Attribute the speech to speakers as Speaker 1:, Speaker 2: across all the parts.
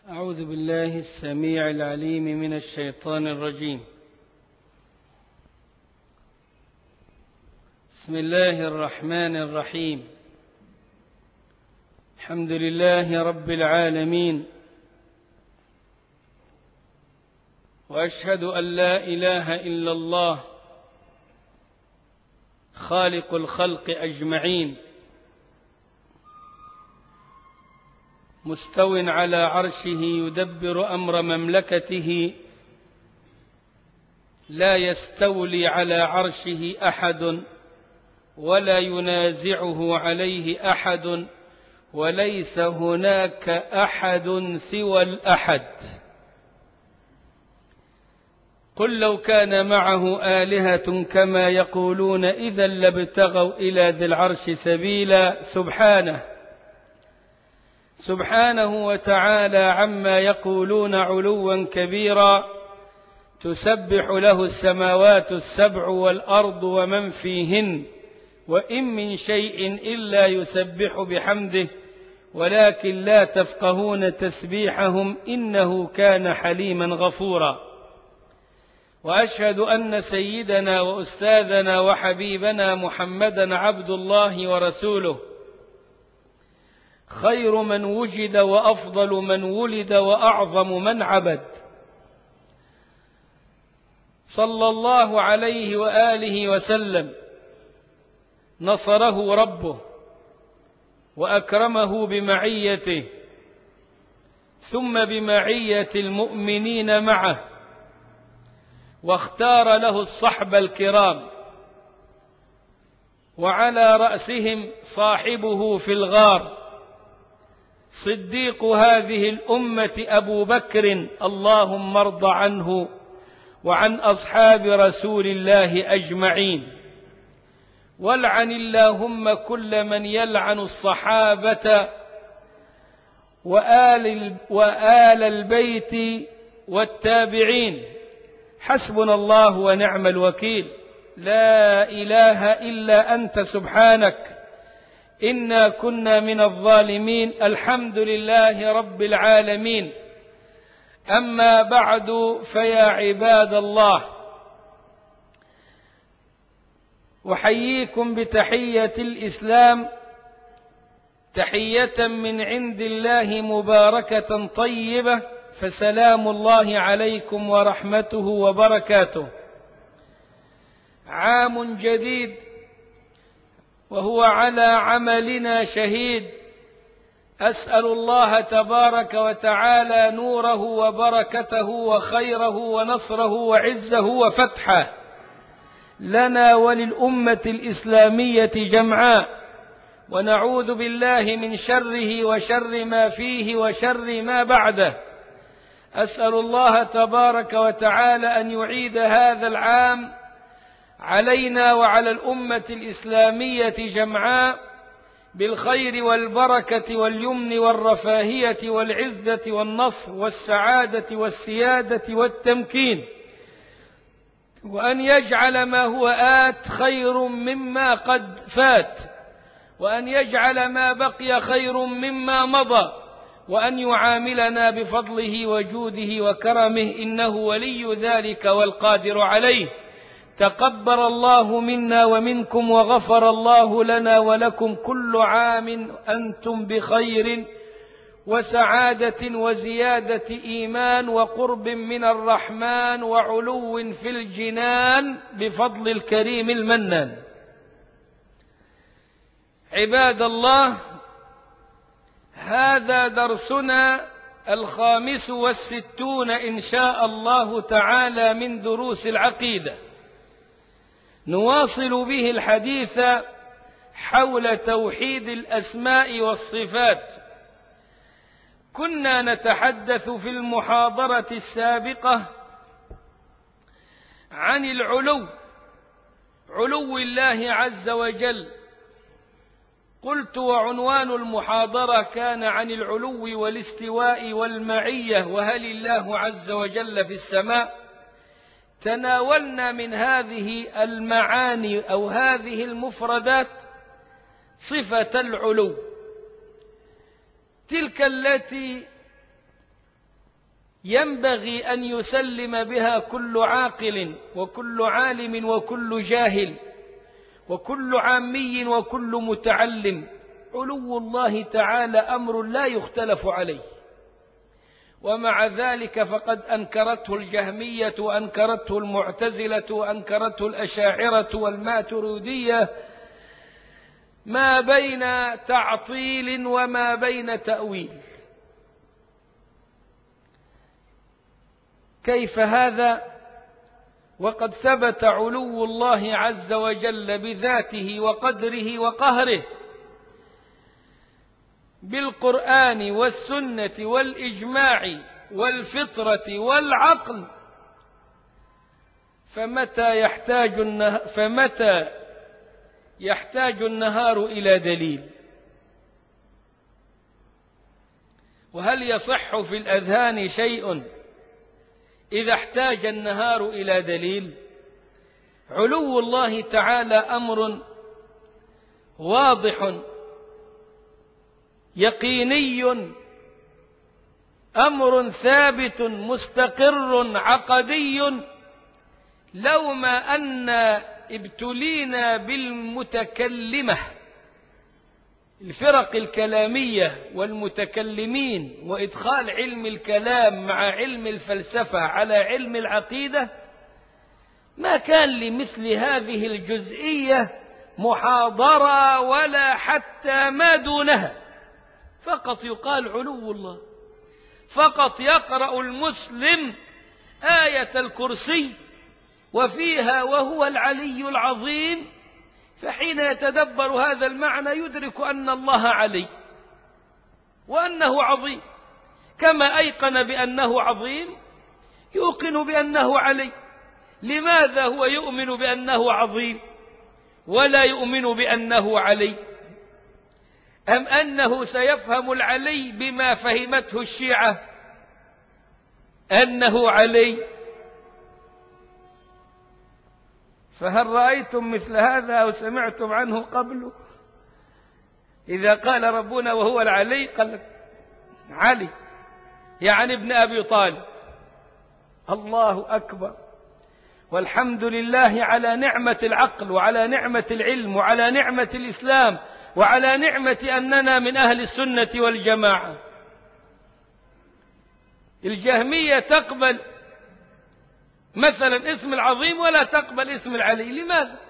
Speaker 1: أعوذ بالله السميع العليم من الشيطان الرجيم. بسم الله الرحمن الرحيم. الحمد لله رب العالمين، وأشهد أن لا إله إلا الله خالق الخلق أجمعين، مستو على عرشه يدبر أمر مملكته، لا يستولي على عرشه أحد ولا ينازعه عليه أحد، وليس هناك أحد سوى الأحد. قل لو كان معه آلهة كما يقولون إذا لابتغوا إلى ذي العرش سبيلا. سبحانه وتعالى عما يقولون علوا كبيرا، تسبح له السماوات السبع والأرض ومن فيهن، وإن من شيء إلا يسبح بحمده ولكن لا تفقهون تسبيحهم إنه كان حليما غفورا. وأشهد أن سيدنا وأستاذنا وحبيبنا محمدا عبد الله ورسوله، خير من وجد وأفضل من ولد وأعظم من عبد، صلى الله عليه وآله وسلم. نصره ربه وأكرمه بمعيته، ثم بمعية المؤمنين معه، واختار له الصحب الكرام، وعلى رأسهم صاحبه في الغار صديق هذه الأمة أبو بكر، اللهم ارض عنه وعن أصحاب رسول الله أجمعين. والعن اللهم كل من يلعن الصحابة وآل البيت والتابعين. حسبنا الله ونعم الوكيل، لا إله إلا أنت سبحانك إنا كنا من الظالمين. الحمد لله رب العالمين. أما بعد، فيا عباد الله، أحييكم بتحية الإسلام، تحية من عند الله مباركة طيبة، فسلام الله عليكم ورحمته وبركاته. عام جديد وهو على عملنا شهيد. أسأل الله تبارك وتعالى نوره وبركته وخيره ونصره وعزه وفتحه لنا وللأمة الإسلامية جمعاء، ونعوذ بالله من شره وشر ما فيه وشر ما بعده. أسأل الله تبارك وتعالى أن يعيد هذا العام علينا وعلى الأمة الإسلامية جمعاء بالخير والبركة واليمن والرفاهية والعزة والنصر والسعادة والسيادة والتمكين، وأن يجعل ما هو آت خير مما قد فات، وأن يجعل ما بقي خير مما مضى، وأن يعاملنا بفضله وجوده وكرمه، إنه ولي ذلك والقادر عليه. تقبل الله منا ومنكم وغفر الله لنا ولكم. كل عام أنتم بخير وسعادة وزيادة إيمان وقرب من الرحمن وعلو في الجنان بفضل الكريم المنان. عباد الله، هذا درسنا 65 إن شاء الله تعالى من دروس العقيدة، نواصل به الحديث حول توحيد الأسماء والصفات. كنا نتحدث في المحاضرة السابقة عن علو الله عز وجل. قلت وعنوان المحاضرة كان عن العلو والاستواء والمعية، وهل الله عز وجل في السماء. تناولنا من هذه المعاني أو هذه المفردات صفة العلو، تلك التي ينبغي أن يسلم بها كل عاقل وكل عالم وكل جاهل وكل عامي وكل متعلم. علو الله تعالى أمر لا يختلف عليه، ومع ذلك فقد أنكرته الجهمية وأنكرته المعتزلة وأنكرته الأشاعرة والماتريدية، ما بين تعطيل وما بين تأويل. كيف هذا وقد ثبت علو الله عز وجل بذاته وقدره وقهره بالقرآن والسنة والإجماع والفطرة والعقل، فمتى يحتاج النهار إلى دليل؟ وهل يصح في الأذهان شيء إذا احتاج النهار إلى دليل؟ علو الله تعالى أمر واضح يقيني، أمر ثابت مستقر عقدي. لو ما أن ابتلينا بالمتكلمة، الفرق الكلامية والمتكلمين، وإدخال علم الكلام مع علم الفلسفة على علم العقيدة، ما كان لمثل هذه الجزئية محاضرة ولا حتى ما دونها. فقط يقال علو الله، فقط يقرأ المسلم آية الكرسي وفيها وهو العلي العظيم، فحين يتدبر هذا المعنى يدرك أن الله علي وأنه عظيم، كما أيقن بأنه عظيم يوقن بأنه علي. لماذا هو يؤمن بأنه عظيم ولا يؤمن بأنه علي؟ أم أنه سيفهم العلي بما فهمته الشيعة أنه علي؟ فهل رأيتم مثل هذا أو سمعتم عنه قبل؟ إذا قال ربنا وهو العلي قال علي يعني ابن أبي طالب. الله أكبر، والحمد لله على نعمة العقل وعلى نعمة العلم وعلى نعمة الإسلام وعلى نعمة أننا من أهل السنة والجماعة. الجهمية تقبل مثلا اسم العظيم ولا تقبل اسم العلي، لماذا؟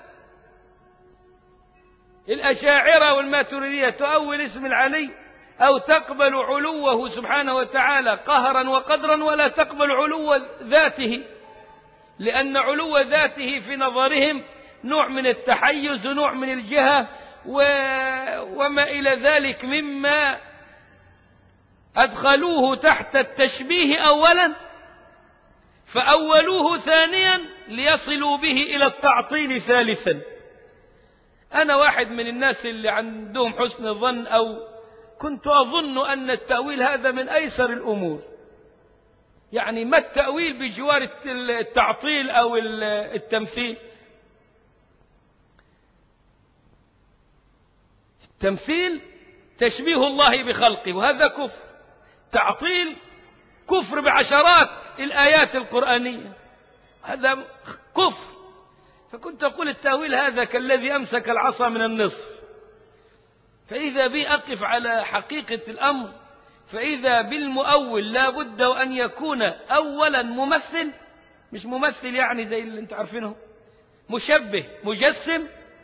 Speaker 1: الأشاعرة والماتريدية تؤول اسم العلي أو تقبل علوه سبحانه وتعالى قهرا وقدرا ولا تقبل علو ذاته، لأن علو ذاته في نظرهم نوع من التحيز ونوع من الجهة وما إلى ذلك مما أدخلوه تحت التشبيه أولا فأولوه ثانيا ليصلوا به إلى التعطيل ثالثا. أنا واحد من الناس اللي عندهم حسن الظن، أو كنت أظن أن التأويل هذا من أيسر الأمور. يعني ما التأويل بجوار التعطيل أو التمثيل؟ التمثيل تشبيه الله بخلقه وهذا كفر، تعطيل كفر بعشرات الآيات القرآنية، هذا كفر. فكنت أقول التأويل هذا كالذي أمسك العصا من النصف. فإذا بي أقف على حقيقة الأمر، فإذا بالمؤول لا بد أن يكون أولا ممثل، مش ممثل يعني زي اللي انت عارفينه، مشبه مجسم،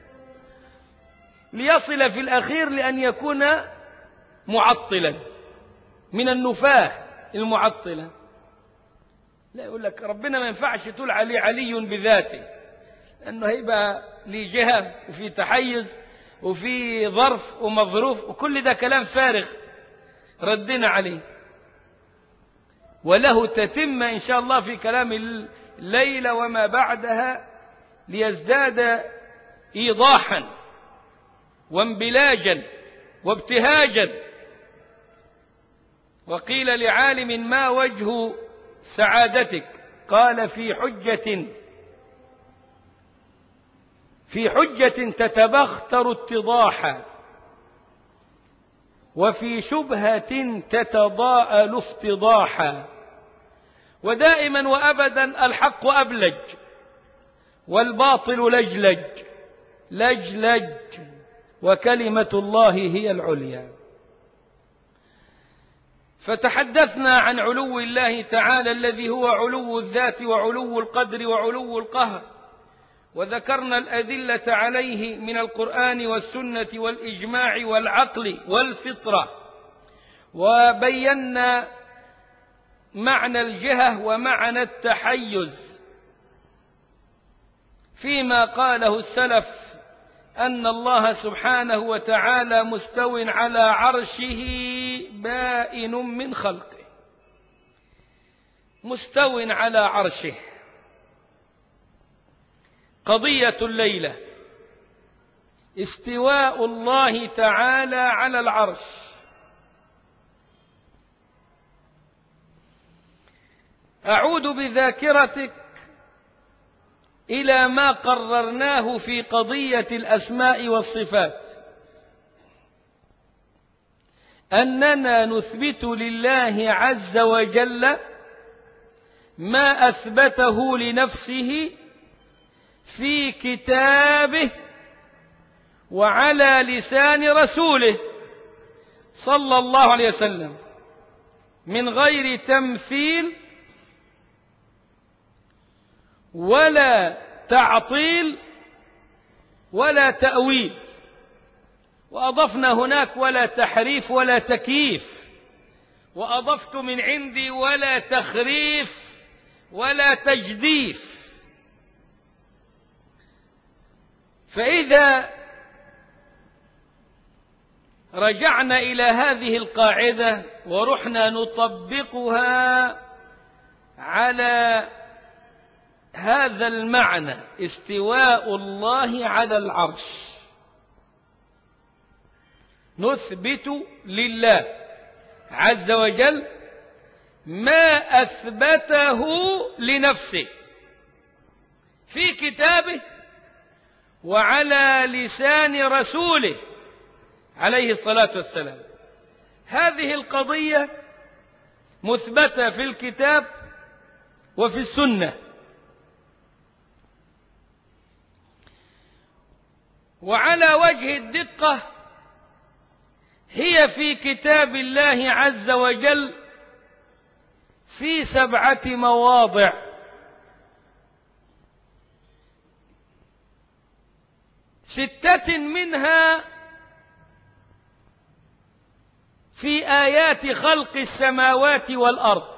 Speaker 1: ليصل في الأخير لأن يكون معطلا من النفاة المعطلة. لا يقول لك ربنا ما ينفعش تقول عليه علي بذاته، لأنه هيبقى ليه جهة وفي تحيز وفي ظرف ومظروف، وكل ده كلام فارغ ردنا عليه. وله تتمة إن شاء الله في كلام الليلة وما بعدها ليزداد إيضاحا وانبلاجا وابتهاجا. وقيل لعالم ما وجه سعادتك؟ قال في حجة تتبختر اتضاحا، وفي شبهة تتضاءل افتضاحا، ودائما وأبدا الحق أبلج والباطل لجلج لجلج، وكلمة الله هي العليا. فتحدثنا عن علو الله تعالى الذي هو علو الذات وعلو القدر وعلو القهر، وذكرنا الأدلة عليه من القرآن والسنة والإجماع والعقل والفطرة، وبينا معنى الجهة ومعنى التحيز فيما قاله السلف أن الله سبحانه وتعالى مستو على عرشه بائن من خلقه، مستو على عرشه. قضية الليلة استواء الله تعالى على العرش. أعود بذاكرتك إلى ما قررناه في قضية الأسماء والصفات، أننا نثبت لله عز وجل ما أثبته لنفسه في كتابه وعلى لسان رسوله صلى الله عليه وسلم، من غير تمثيل ولا تعطيل ولا تأويل، وأضفنا هناك ولا تحريف ولا تكييف، وأضفت من عندي ولا تخريف ولا تجديف. فإذا رجعنا إلى هذه القاعدة ورحنا نطبقها على هذا المعنى استواء الله على العرش، نثبت لله عز وجل ما أثبته لنفسه في كتابه وعلى لسان رسوله عليه الصلاة والسلام. هذه القضية مثبتة في الكتاب وفي السنة، وعلى وجه الدقة هي في كتاب الله عز وجل في 7 مواضع، 6 منها في آيات خلق السماوات والأرض،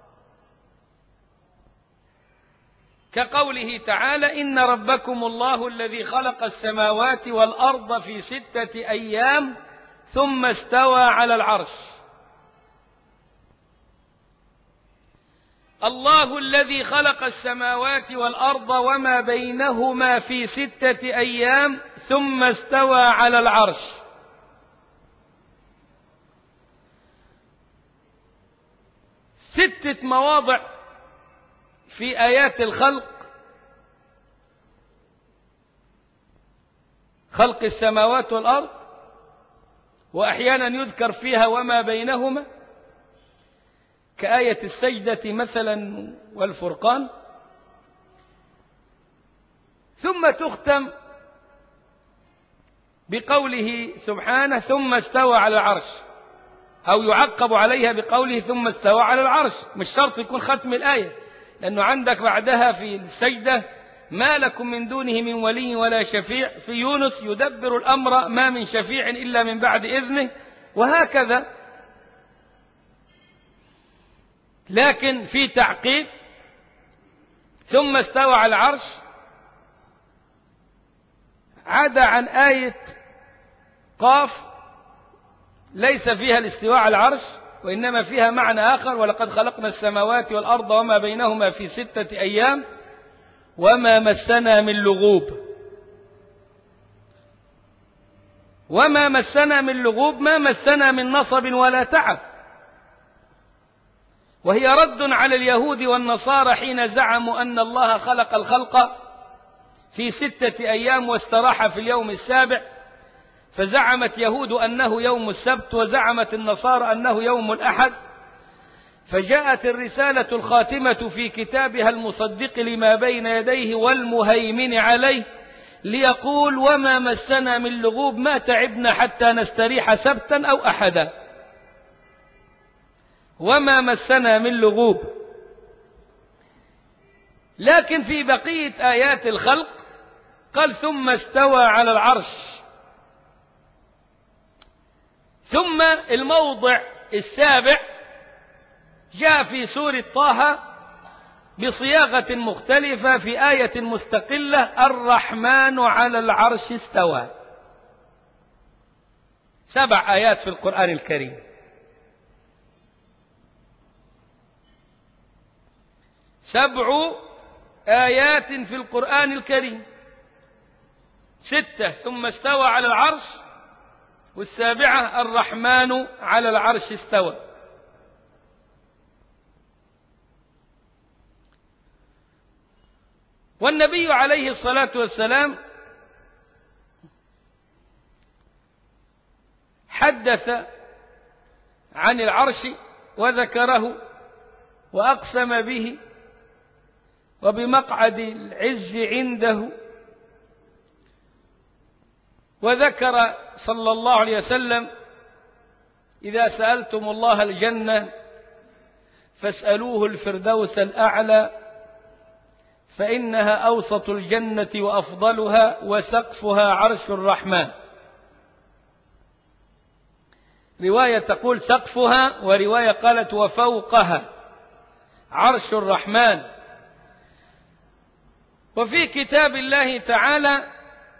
Speaker 1: كقوله تعالى: إن ربكم الله الذي خلق السماوات والأرض في 6 أيام ثم استوى على العرش. الله الذي خلق السماوات والأرض وما بينهما في 6 أيام ثم استوى على العرش. 6 مواضع في آيات خلق السماوات والأرض، وأحيانا يذكر فيها وما بينهما، كآية السجدة مثلا والفرقان، ثم تختم بقوله سبحانه: ثم استوى على العرش، أو يعقب عليها بقوله: ثم استوى على العرش. مش شرط يكون ختم الآية، لأنه عندك بعدها في السجدة: ما لكم من دونه من ولي ولا شفيع. في يونس: يدبر الأمر ما من شفيع إلا من بعد إذنه، وهكذا. لكن في تعقيب: ثم استوى على العرش، عدا عن آية قاف ليس فيها الاستواء على العرش، وإنما فيها معنى آخر: ولقد خلقنا السماوات والأرض وما بينهما في 6 أيام وما مسنا من لغوب. وما مسنا من لغوب، ما مسنا من نصب ولا تعب، وهي رد على اليهود والنصارى حين زعموا أن الله خلق الخلق في 6 أيام واستراح في اليوم السابع، فزعمت يهود أنه يوم السبت، وزعمت النصارى أنه يوم الأحد، فجاءت الرسالة الخاتمة في كتابها المصدق لما بين يديه والمهيمن عليه ليقول وما مسنا من لغوب ما تعبنا حتى نستريح سبتا أو أحدا، وما مسنا من لغوب. لكن في بقية آيات الخلق قال ثم استوى على العرش. ثم الموضع السابع جاء في سورة طه بصياغة مختلفة في آية مستقلة الرحمن على العرش استوى. 7 آيات في القرآن الكريم. 7 آيات في القرآن الكريم، 6 ثم استوى على العرش، والسابعة الرحمن على العرش استوى. والنبي عليه الصلاة والسلام حدث عن العرش وذكره وأقسم به وبمقعد العز عنده، وذكر صلى الله عليه وسلم إذا سألتم الله الجنة فاسألوه الفردوس الأعلى فإنها أوسط الجنة وأفضلها وسقفها عرش الرحمن. رواية تقول سقفها، ورواية قالت وفوقها عرش الرحمن. وفي كتاب الله تعالى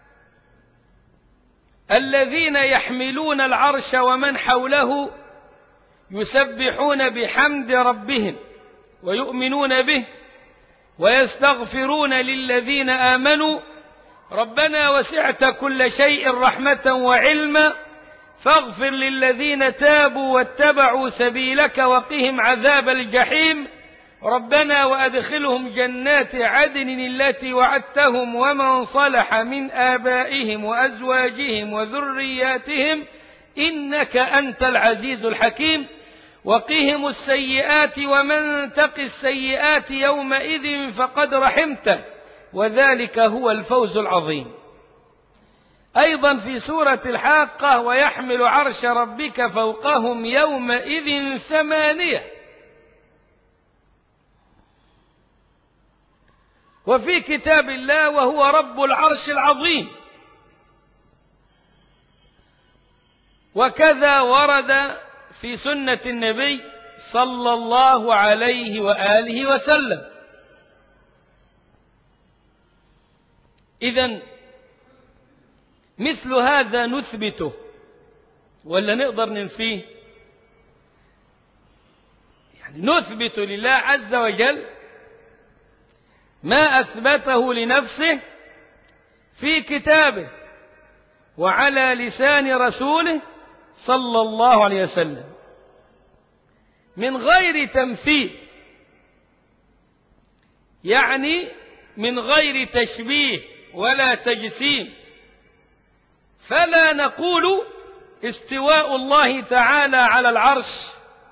Speaker 1: الذين يحملون العرش ومن حوله يسبحون بحمد ربهم ويؤمنون به ويستغفرون للذين آمنوا ربنا وسعت كل شيء رحمة وعلما فاغفر للذين تابوا واتبعوا سبيلك وقهم عذاب الجحيم ربنا وأدخلهم جنات عدن التي وعدتهم ومن صلح من آبائهم وأزواجهم وذرياتهم إنك أنت العزيز الحكيم وقهم السيئات ومن تق السيئات يومئذ فقد رحمته وذلك هو الفوز العظيم. أيضا في سورة الحاقة ويحمل عرش ربك فوقهم يومئذ 8. وفي كتاب الله وهو رب العرش العظيم. وكذا ورد في سنة النبي صلى الله عليه وآله وسلم. إذن مثل هذا نثبته ولا نقدر ننفيه؟ يعني نثبت لله عز وجل ما أثبته لنفسه في كتابه وعلى لسان رسوله صلى الله عليه وسلم من غير تمثيل، يعني من غير تشبيه ولا تجسيم. فلا نقول استواء الله تعالى على العرش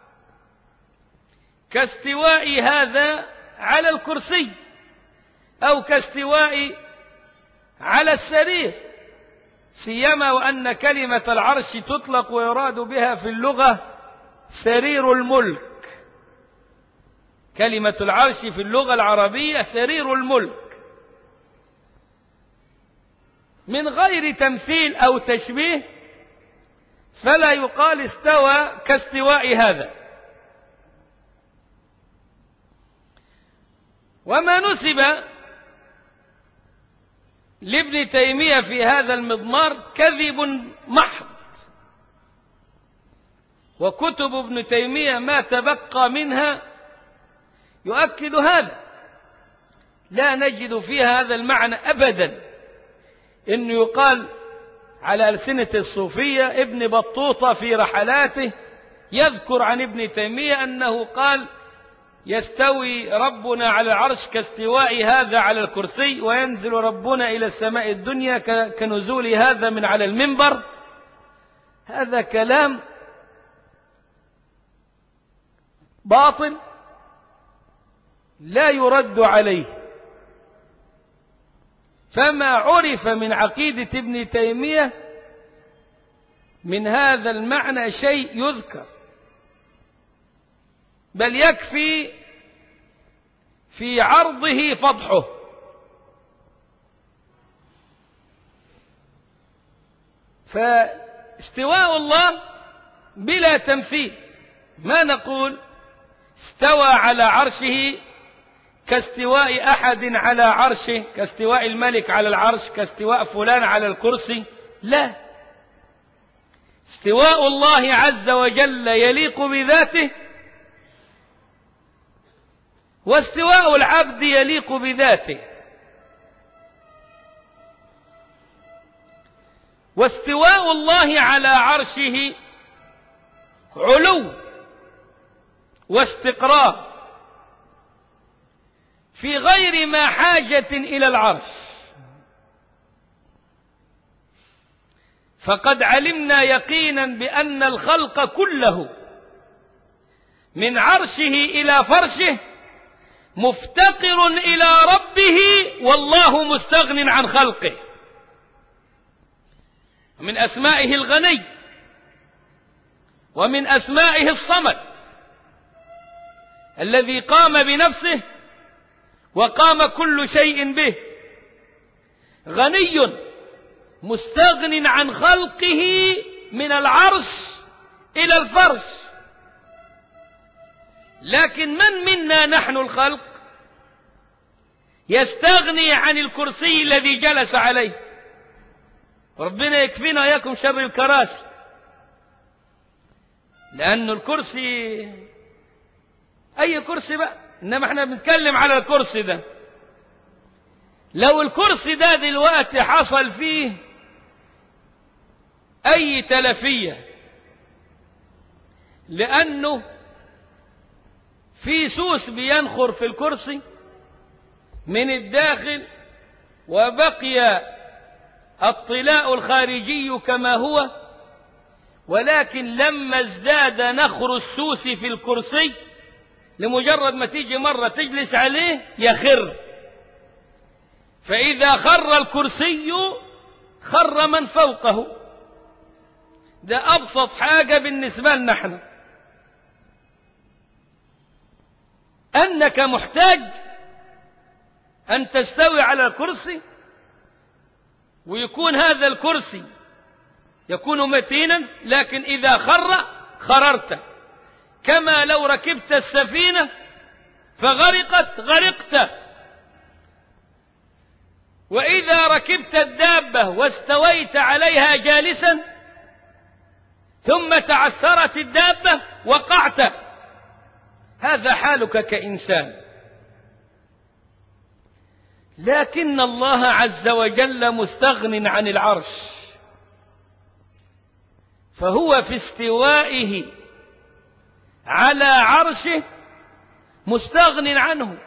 Speaker 1: كاستواء هذا على الكرسي أو كاستواء على السرير، سيما وأن كلمة العرش تطلق ويراد بها في اللغة سرير الملك. كلمة العرش في اللغة العربية سرير الملك. من غير تمثيل أو تشبيه فلا يقال استوى كاستواء هذا. وما نسب لابن تيمية في هذا المضمار كذب محض، وكتب ابن تيمية ما تبقى منها يؤكد هذا. لا نجد فيها هذا المعنى أبدا، إنه يقال على ألسنة الصوفية. ابن بطوطة في رحلاته يذكر عن ابن تيمية أنه قال يستوي ربنا على العرش كاستواء هذا على الكرسي وينزل ربنا إلى السماء الدنيا كنزول هذا من على المنبر. هذا كلام باطل لا يرد عليه. فما عرف من عقيدة ابن تيمية من هذا المعنى شيء يذكر، بل يكفي في عرضه فضحه. فاستواء الله بلا تمثيل، ما نقول استوى على عرشه كاستواء أحد على عرشه، كاستواء الملك على العرش، كاستواء فلان على الكرسي، لا، استواء الله عز وجل يليق بذاته، واستواء العبد يليق بذاته. واستواء الله على عرشه علو واستقرار في غير ما حاجة إلى العرش. فقد علمنا يقينا بأن الخلق كله من عرشه إلى فرشه مفتقر إلى ربه، والله مستغن عن خلقه. من أسمائه الغني، ومن أسمائه الصمد الذي قام بنفسه وقام كل شيء به. غني مستغن عن خلقه من العرش إلى الفرش. لكن من منا نحن الخلق يستغني عن الكرسي الذي جلس عليه؟ ربنا يكفينا وإياكم شر الكراسي، لأن الكرسي أي كرسي بقى، إنما احنا بنتكلم على الكرسي ده. لو الكرسي ده دلوقتي حصل فيه أي تلفية لأنه في سوس بينخر في الكرسي من الداخل وبقي الطلاء الخارجي كما هو، ولكن لما ازداد نخر السوس في الكرسي لمجرد ما تيجي مرة تجلس عليه يخر. فإذا خر الكرسي خر من فوقه. ده أبسط حاجة بالنسبة لنا احنا، أنك محتاج أن تستوي على الكرسي، ويكون هذا الكرسي يكون متينا، لكن إذا خر خررت، كما لو ركبت السفينة فغرقت غرقت. وإذا ركبت الدابة واستويت عليها جالسا ثم تعثرت الدابة وقعت. هذا حالك كإنسان. لكن الله عز وجل مستغن عن العرش، فهو في استوائه على عرشه مستغن عنه.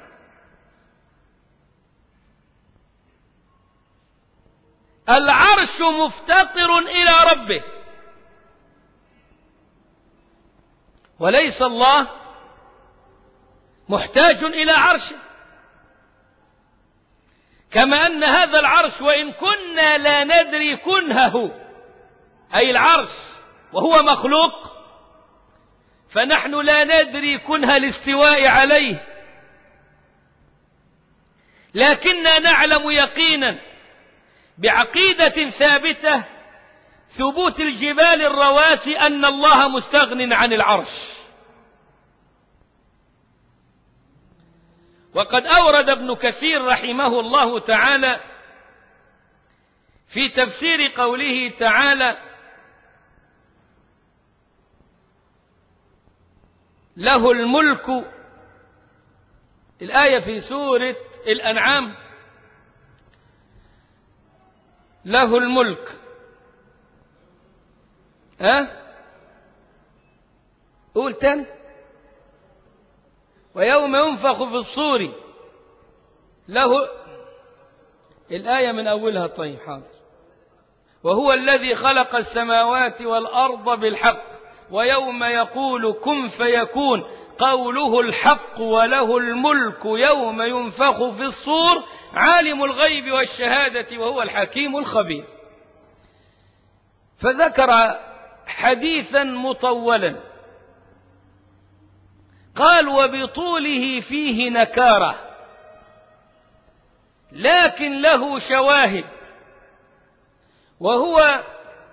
Speaker 1: العرش مفتقر إلى ربه، وليس الله محتاج إلى عرشه. كما أن هذا العرش وإن كنا لا ندري كنهه، أي العرش وهو مخلوق، فنحن لا ندري كنه الاستواء عليه، لكننا نعلم يقينا بعقيدة ثابتة ثبوت الجبال الرواسي أن الله مستغن عن العرش. وقد أورد ابن كثير رحمه الله تعالى في تفسير قوله تعالى: له الملك، الآية في سورة الأنعام، له الملك. قول تاني. ويوم ينفخ في الصور له، الآية من أولها. طيب حاضر. وهو الذي خلق السماوات والأرض بالحق ويوم يقول كن فيكون قوله الحق وله الملك يوم ينفخ في الصور عالم الغيب والشهادة وهو الحكيم الخبير. فذكر حديثا مطولا قال وبطوله فيه نكارة لكن له شواهد، وهو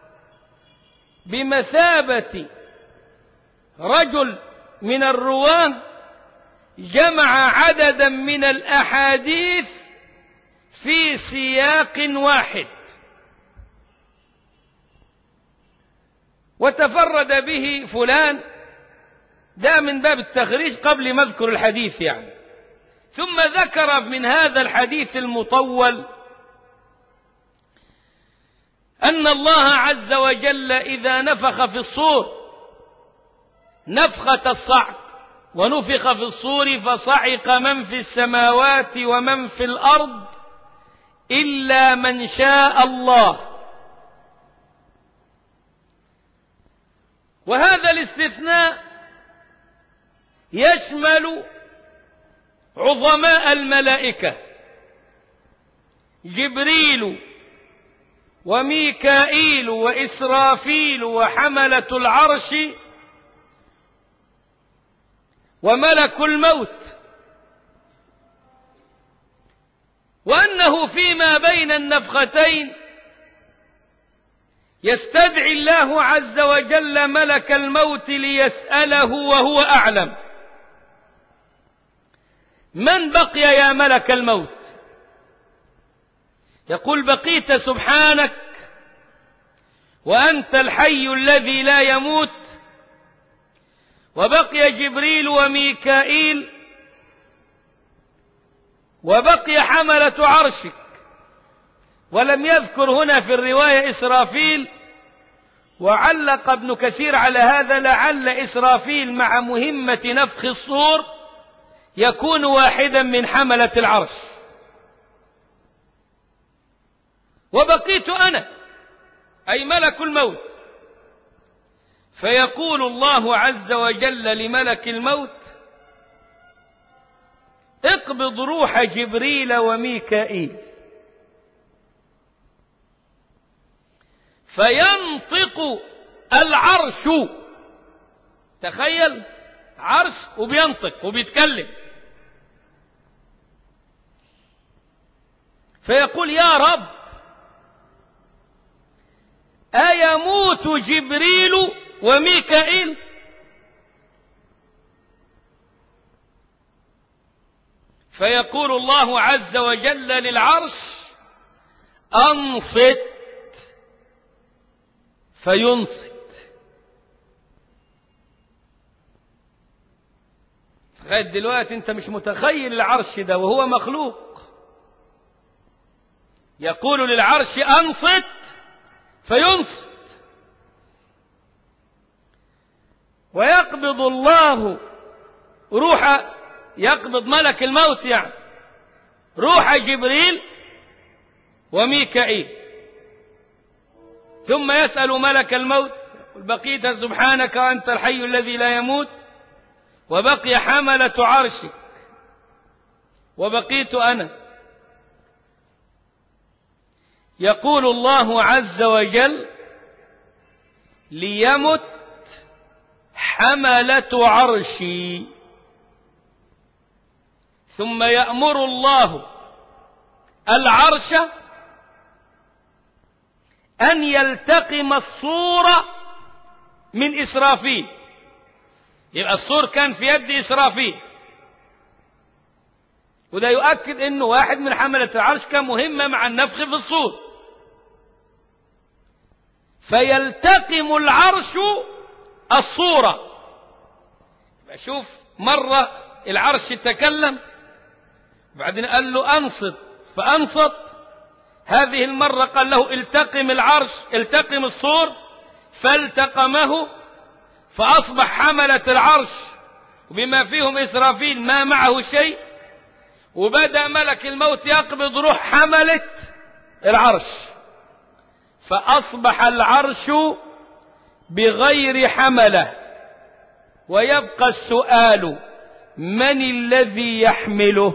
Speaker 1: بمثابة رجل من الرواه جمع عددا من الأحاديث في سياق واحد وتفرد به فلان، ده من باب التخريج قبل ما اذكر الحديث يعني. ثم ذكر من هذا الحديث المطول أن الله عز وجل إذا نفخ في الصور نفخة الصعق ونفخ في الصور فصعق من في السماوات ومن في الأرض إلا من شاء الله. وهذا الاستثناء يشمل عظماء الملائكة جبريل وميكائيل وإسرافيل وحملة العرش وملك الموت، وأنه فيما بين النفختين يستدعي الله عز وجل ملك الموت ليسأله وهو أعلم: من بقي يا ملك الموت؟ يقول: بقيت سبحانك وأنت الحي الذي لا يموت. وبقي جبريل وميكائيل وبقي حملة عرشك. ولم يذكر هنا في الرواية إسرافيل، وعلق ابن كثير على هذا: لعل إسرافيل مع مهمة نفخ الصور يكون واحدا من حملة العرش. وبقيت أنا أي ملك الموت، فيقول الله عز وجل لملك الموت: اقبض روح جبريل وميكائيل. فينطق العرش. تخيل، عرش وبينطق وبيتكلم. فيقول: يا رب، أيموت جبريل وميكائيل؟ فيقول الله عز وجل للعرش: أنصت. فينصت. لغاية دلوقتي انت مش متخيل العرش ده وهو مخلوق. يقول للعرش: أنصت. فينصت. ويقبض الله روح، يقبض ملك الموت يعني روح جبريل وميكائيل. ثم يسأل ملك الموت: بقيت سبحانك وأنت الحي الذي لا يموت، وبقي حملة عرشك، وبقيت أنا. يقول الله عز وجل: ليمت حملة عرشي. ثم يأمر الله العرش أن يلتقم الصور من إسرافيل. يبقى الصور كان في يد إسرافيل، وده يؤكد أنه واحد من حملة العرش كان مهمة مع النفخ في الصور. فيلتقم العرش الصورة. شوف، مرة العرش تكلم، بعدين قال له: أنصت. فأنصت. هذه المرة قال له: التقم العرش، التقم الصور. فالتقمه، فأصبح حملة العرش وبما فيهم إسرافيل ما معه شيء. وبدأ ملك الموت يقبض روح حملة العرش، فأصبح العرش بغير حملة. ويبقى السؤال: من الذي يحمله؟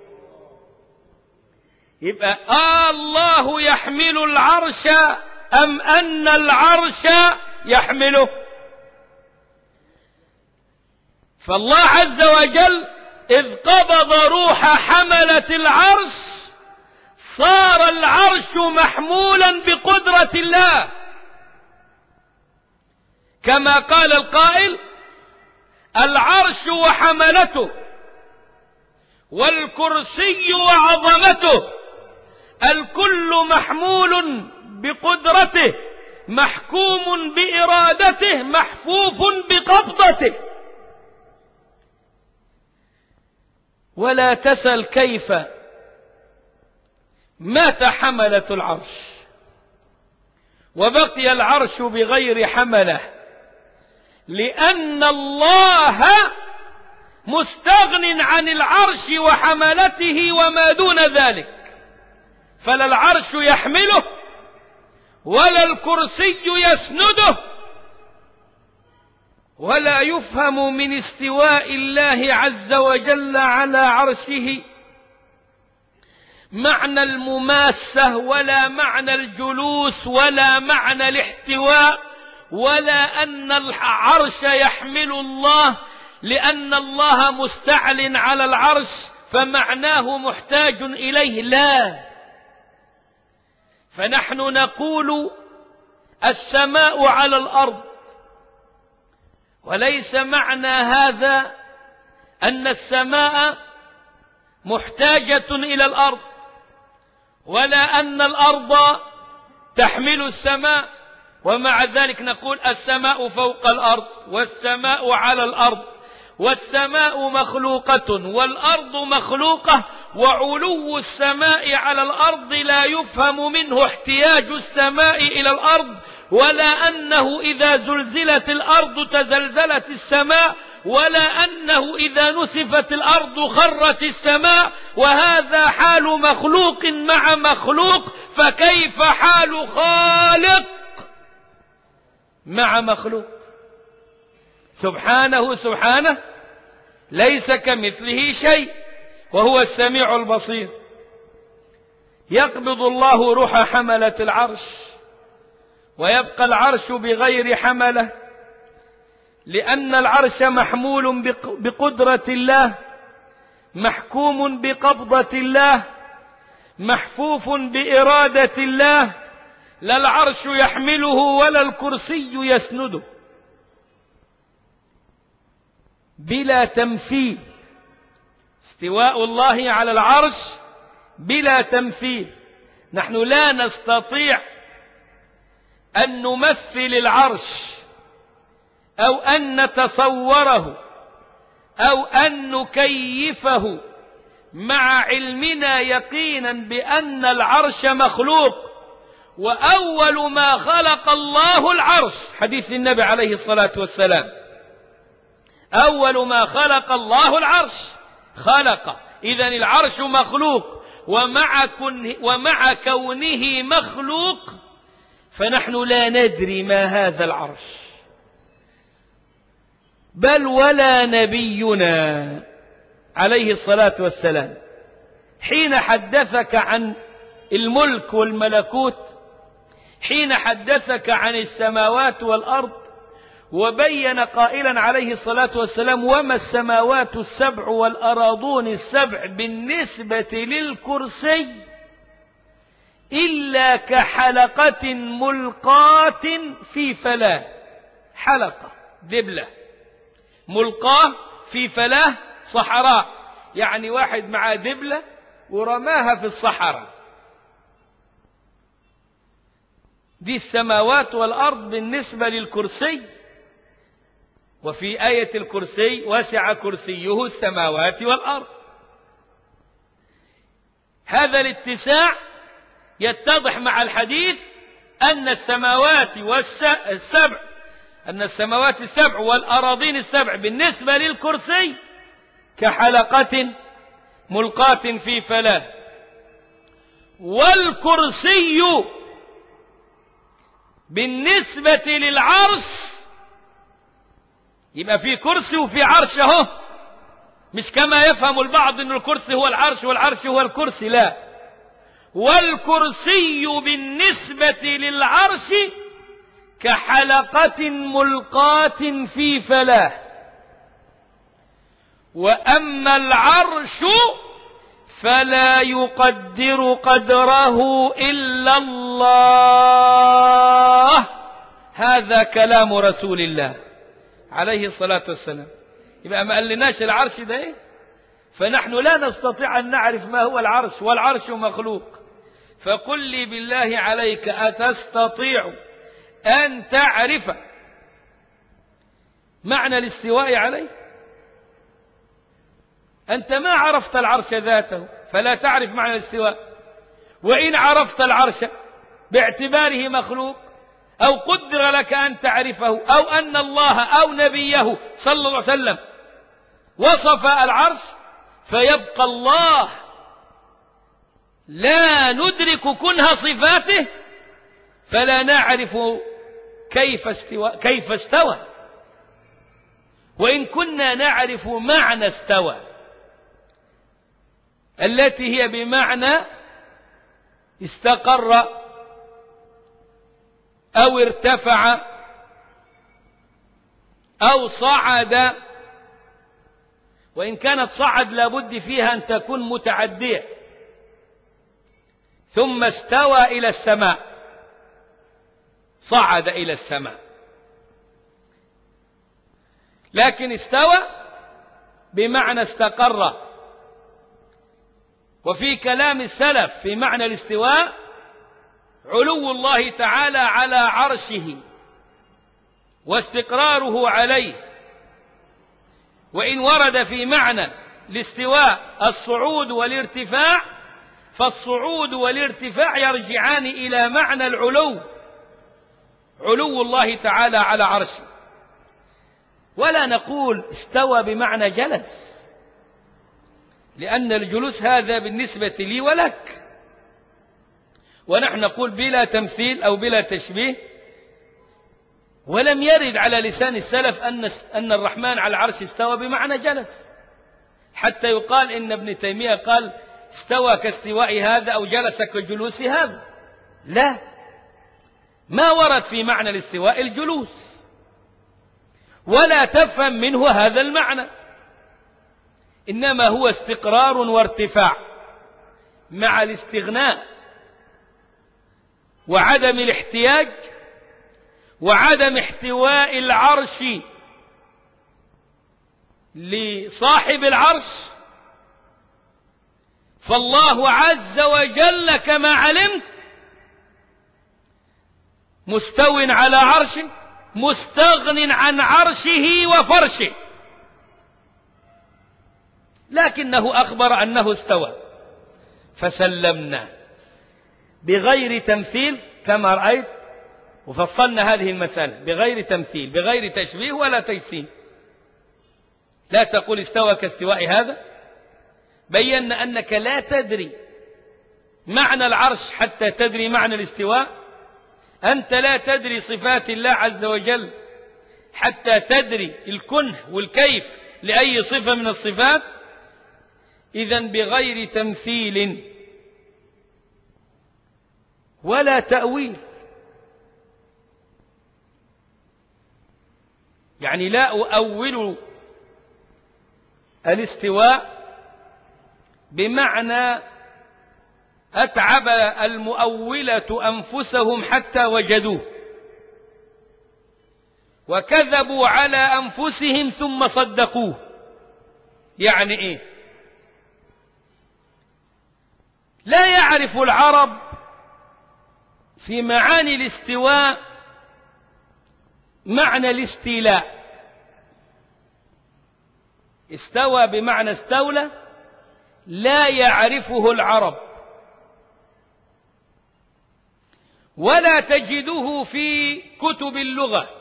Speaker 1: يبقى الله يحمل العرش أم أن العرش يحمله؟ فالله عز وجل إذ قبض روح حملة العرش صار العرش محمولا بقدرة الله، كما قال القائل: العرش وحملته والكرسي وعظمته الكل محمول بقدرته محكوم بإرادته محفوف بقبضته. ولا تسل كيف مات حملة العرش وبقي العرش بغير حمله، لأن الله مستغن عن العرش وحملته وما دون ذلك، فلا العرش يحمله ولا الكرسي يسنده. ولا يفهم من استواء الله عز وجل على عرشه معنى المماسة ولا معنى الجلوس ولا معنى الاحتواء، ولا أن العرش يحمل الله لأن الله مستعل على العرش فمعناه محتاج إليه، لا. فنحن نقول السماء على الأرض، وليس معنى هذا أن السماء محتاجة إلى الأرض، ولا أن الأرض تحمل السماء. ومع ذلك نقول السماء فوق الأرض والسماء على الأرض، والسماء مخلوقة والأرض مخلوقة، وعلو السماء على الأرض لا يفهم منه احتياج السماء إلى الأرض، ولا أنه إذا زلزلت الأرض تزلزلت السماء، ولا أنه إذا نسفت الأرض خرت السماء. وهذا حال مخلوق مع مخلوق، فكيف حال خالق مع مخلوق؟ سبحانه ليس كمثله شيء وهو السميع البصير. يقبض الله روح حملة العرش ويبقى العرش بغير حملة، لأن العرش محمول بقدرة الله محكوم بقبضة الله محفوف بإرادة الله، لا العرش يحمله ولا الكرسي يسنده. بلا تمثيل، استواء الله على العرش بلا تمثيل. نحن لا نستطيع أن نمثل العرش أو أن نتصوره أو أن نكيفه، مع علمنا يقينا بأن العرش مخلوق، وأول ما خلق الله العرش، حديث النبي عليه الصلاة والسلام: أول ما خلق الله العرش خلق. إذن العرش مخلوق، ومع كونه مخلوق فنحن لا ندري ما هذا العرش، بل ولا نبينا عليه الصلاة والسلام حين حدثك عن الملك والملكوت، حين حدثك عن السماوات والأرض، وبين قائلا عليه الصلاة والسلام: وما السماوات السبع والأراضون السبع بالنسبة للكرسي إلا كحلقة ملقاة في فلاة. حلقة دبلة ملقاة في فلاة صحراء، يعني واحد معاه دبلة ورماها في الصحراء. دي السماوات والأرض بالنسبة للكرسي. وفي آية الكرسي: وسع كرسيه السماوات والأرض. هذا الاتساع يتضح مع الحديث أن السماوات السبع والأراضين السبع بالنسبة للكرسي كحلقة ملقاة في فلاة، والكرسي بالنسبة للعرش يبقى في كرسي وفي عرش اهو، مش كما يفهم البعض ان الكرسي هو العرش والعرش هو الكرسي، لا، والكرسي بالنسبة للعرش كحلقة ملقاة في فلاة، وأما العرش فلا يقدر قدره إلا الله. هذا كلام رسول الله عليه الصلاة والسلام. يبقى ما قالناش العرش ده ايه، فنحن لا نستطيع أن نعرف ما هو العرش، والعرش مخلوق. فقل لي بالله عليك، أتستطيع أن تعرف معنى الاستواء عليه؟ أنت ما عرفت العرش ذاته فلا تعرف معنى الاستواء، وإن عرفت العرش باعتباره مخلوق أو قدر لك أن تعرفه، أو أن الله أو نبيه صلى الله عليه وسلم وصف العرش، فيبقى الله لا ندرك كنه صفاته، فلا نعرف كيف استوى، وإن كنا نعرف معنى استوى التي هي بمعنى استقر أو ارتفع أو صعد، وإن كانت صعد لابد فيها أن تكون متعدية، ثم استوى إلى السماء، صعد إلى السماء. لكن استوى بمعنى استقر. وفي كلام السلف في معنى الاستواء علو الله تعالى على عرشه واستقراره عليه. وإن ورد في معنى الاستواء الصعود والارتفاع، فالصعود والارتفاع يرجعان إلى معنى العلو، علو الله تعالى على عرشه. ولا نقول استوى بمعنى جلس، لأن الجلوس هذا بالنسبة لي ولك، ونحن نقول بلا تمثيل أو بلا تشبيه. ولم يرد على لسان السلف أن الرحمن على العرش استوى بمعنى جلس، حتى يقال إن ابن تيمية قال استوى كاستواء هذا أو جلس كجلوس هذا. لا، ما ورد في معنى الاستواء الجلوس، ولا تفهم منه هذا المعنى، إنما هو استقرار وارتفاع مع الاستغناء وعدم الاحتياج وعدم احتواء العرش لصاحب العرش. فالله عز وجل كما علمت مستو على عرش، مستغن عن عرشه وفرشه، لكنه أخبر أنه استوى فسلمنا بغير تمثيل كما رأيت، وفصلنا هذه المسألة بغير تمثيل بغير تشبيه ولا تجسيم. لا تقول استوى كاستواء هذا، بينا أنك لا تدري معنى العرش حتى تدري معنى الاستواء. أنت لا تدري صفات الله عز وجل حتى تدري الكنه والكيف لأي صفة من الصفات. إذن بغير تمثيل ولا تأويل، يعني لا أؤول الاستواء بمعنى أتعب المؤولة أنفسهم حتى وجدوه وكذبوا على أنفسهم ثم صدقوه. يعني إيه؟ لا يعرف العرب في معاني الاستواء معنى الاستيلاء. استوى بمعنى استولى لا يعرفه العرب، ولا تجده في كتب اللغة.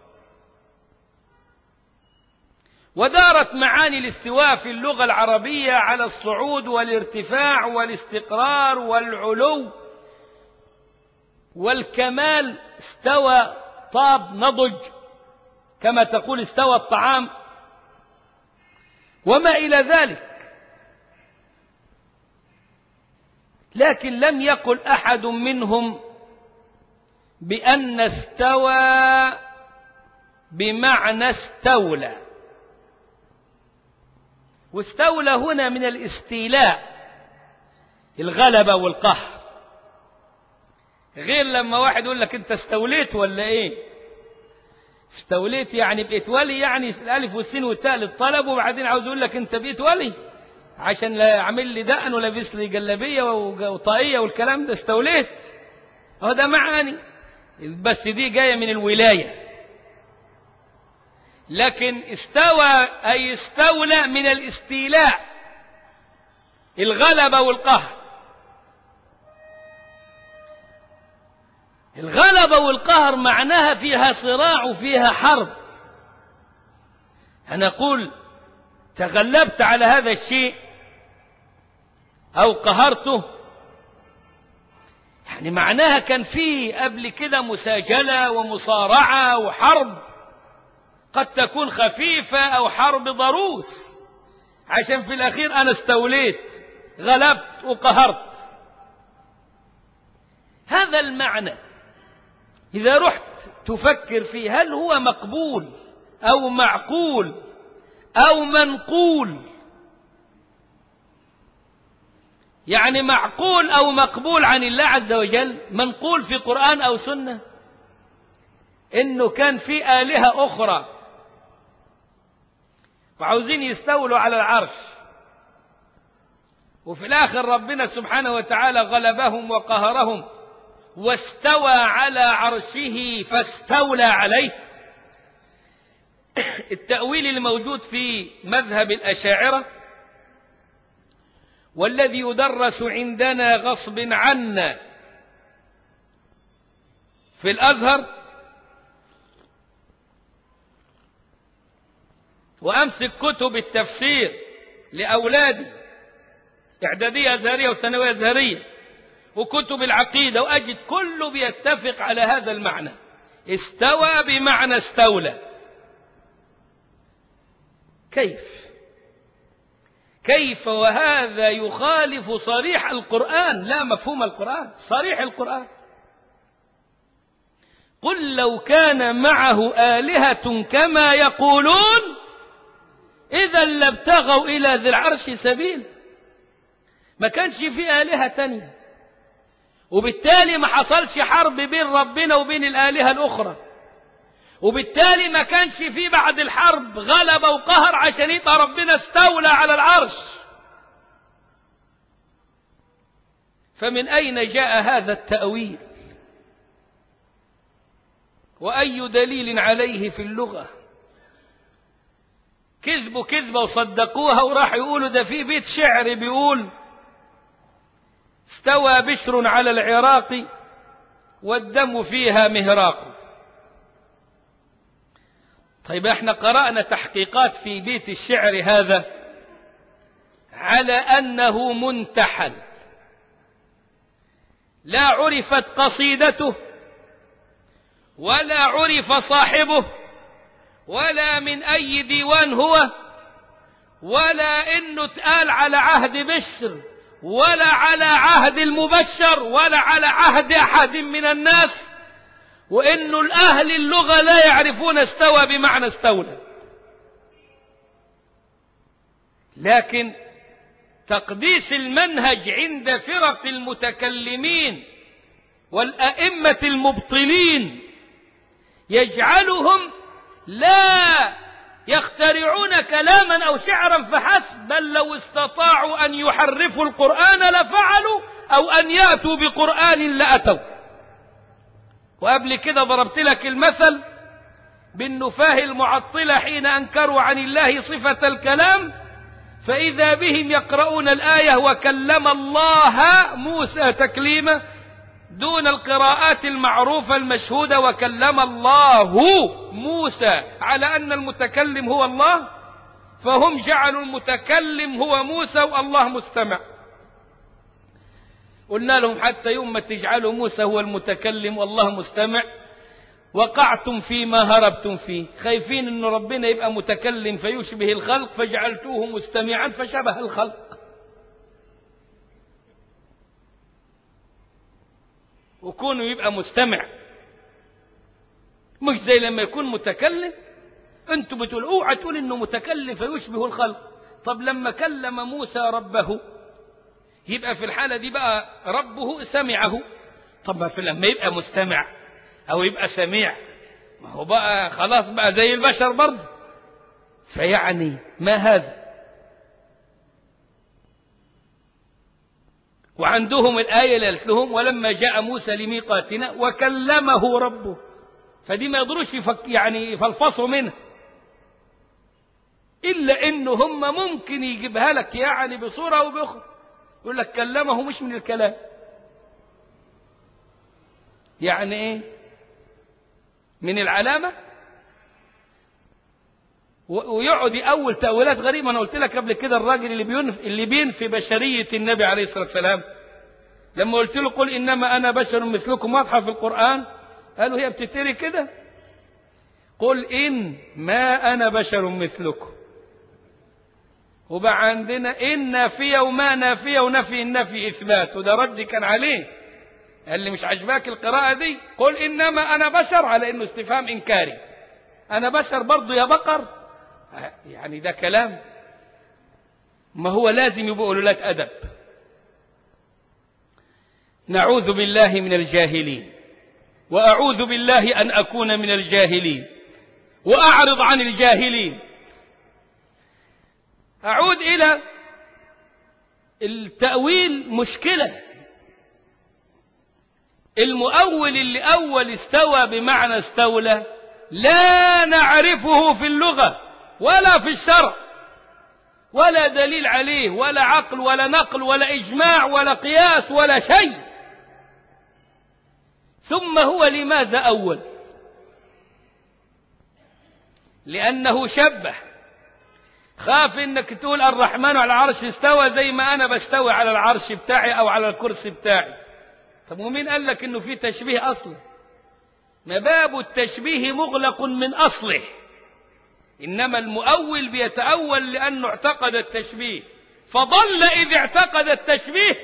Speaker 1: ودارت معاني الاستواء في اللغة العربية على الصعود والارتفاع والاستقرار والعلو والكمال. استوى، طاب، نضج، كما تقول استوى الطعام وما إلى ذلك. لكن لم يقل أحد منهم بأن استوى بمعنى استولى. واستولى هنا من الاستيلاء، الغلبة والقهر، غير لما واحد يقول لك انت استوليت ولا ايه. استوليت يعني بقيت ولي، يعني الالف والسين والتاء للطلب، وبعدين عاوز يقول لك انت بقيت ولي عشان لا عامل لي دقن ولابس لي جلابيه وطاقيه والكلام ده. استوليت هو ده معاني، بس دي جايه من الولايه. لكن استوى أي استولى من الاستيلاء، الغلبة والقهر. الغلبة والقهر معناها فيها صراع وفيها حرب. أنا أقول تغلبت على هذا الشيء أو قهرته، يعني معناها كان فيه قبل كده مساجلة ومصارعة وحرب، قد تكون خفيفة أو حرب ضروس، عشان في الأخير أنا استوليت، غلبت وقهرت. هذا المعنى إذا رحت تفكر فيه هل هو مقبول أو معقول أو منقول؟ يعني معقول أو مقبول عن الله عز وجل، منقول في قرآن أو سنة، إنه كان في آلهة أخرى وعاوزين يستولوا على العرش، وفي الآخر ربنا سبحانه وتعالى غلبهم وقهرهم واستوى على عرشه فاستولى عليه. التأويل الموجود في مذهب الأشاعرة والذي يدرس عندنا غصب عنا في الأزهر، وأمسك كتب التفسير لأولادي إعدادية أزهرية وثانوية أزهرية وكتب العقيدة، وأجد كله بيتفق على هذا المعنى، استوى بمعنى استولى. كيف وهذا يخالف صريح القرآن، لا مفهوم القرآن، صريح القرآن. قل لو كان معه آلهة كما يقولون إذا لابتغوا إلى ذي العرش سبيل. ما كانش في آلهة تانية، وبالتالي ما حصلش حرب بين ربنا وبين الآلهة الأخرى، وبالتالي ما كانش في بعد الحرب غلبة وقهر عشان يبقى ربنا استولى على العرش. فمن أين جاء هذا التأويل؟ وأي دليل عليه في اللغة؟ كذبوا كذبة وصدقوها وراح يقولوا ده في بيت شعر بيقول استوى بشر على العراق والدم فيها مهراق. طيب احنا قرأنا تحقيقات في بيت الشعر هذا على أنه منتحل، لا عرفت قصيدته ولا عرف صاحبه ولا من أي ديوان هو، ولا إنه اتقال على عهد بشر ولا على عهد المبشر ولا على عهد أحد من الناس، وإنه الأهل اللغة لا يعرفون استوى بمعنى استولى. لكن تقديس المنهج عند فرق المتكلمين والأئمة المبطلين يجعلهم لا يخترعون كلاما أو شعرا فحسب، بل لو استطاعوا أن يحرفوا القرآن لفعلوا، أو أن يأتوا بقرآن لأتوا. وقبل كده ضربت لك المثل بالنفاه المعطلة حين أنكروا عن الله صفة الكلام، فإذا بهم يقرؤون الآية وكلم الله موسى تكليما دون القراءات المعروفة المشهودة وكلم الله موسى، على أن المتكلم هو الله، فهم جعلوا المتكلم هو موسى والله مستمع. قلنا لهم حتى يوم ما تجعلوا موسى هو المتكلم والله مستمع وقعتم فيما هربتم فيه، خايفين أن ربنا يبقى متكلم فيشبه الخلق فجعلتوه مستمعا فشبه الخلق. وكونه يبقى مستمع، مش زي لما يكون متكلم. انتوا بتقولوا اوعى تقول انه متكلم فيشبه الخلق. طب لما كلم موسى ربه يبقى في الحالة دي بقى ربه سمعه. طب لما يبقى مستمع او يبقى سميع، ما هو بقى خلاص بقى زي البشر برضه. فيعني ما هذا؟ وعندهم الآية اللي قالت لهم ولما جاء موسى لميقاتنا وكلمه ربه، فدي ما يقدروش يعني يفلفصوا منها، إلا إنه هم ممكن يجيبها لك يعني بصورة أو بأخرى. يقول لك كلمه مش من الكلام، يعني إيه؟ من العلامة. ويقعد يأول تأويلات غريبة. أنا قلت لك قبل كده الراجل اللي بينفي بشرية النبي عليه الصلاة والسلام، لما قلت له قل إنما أنا بشر مثلكم واضحة في القرآن، قالوا هي بتتري كده؟ قل إن ما أنا بشر مثلكم. وبقى عندنا إن نافية وما نافية ونفي النفي إثبات، وده رد كان عليه. قال لي مش عجباك القراءة دي؟ قل إنما أنا بشر على إنه استفهام إنكاري. أنا بشر برضو يا بقر؟ يعني ده كلام؟ ما هو لازم يبقوا لك أدب. نعوذ بالله من الجاهلين، وأعوذ بالله أن أكون من الجاهلين، وأعرض عن الجاهلين. أعود إلى التأويل. مشكلة المؤول اللي أول استوى بمعنى استولى لا نعرفه في اللغة ولا في الشرع، ولا دليل عليه، ولا عقل ولا نقل ولا إجماع ولا قياس ولا شيء. ثم هو لماذا أول؟ لأنه شبه. خاف إنك تقول الرحمن على العرش استوى زي ما أنا بستوي على العرش بتاعي أو على الكرسي بتاعي. طب ومين قال لك إنه في تشبيه أصلا؟ ما باب التشبيه مغلق من أصله، إنما المؤول بيتأول لأنه اعتقد التشبيه، فضل إذ اعتقد التشبيه،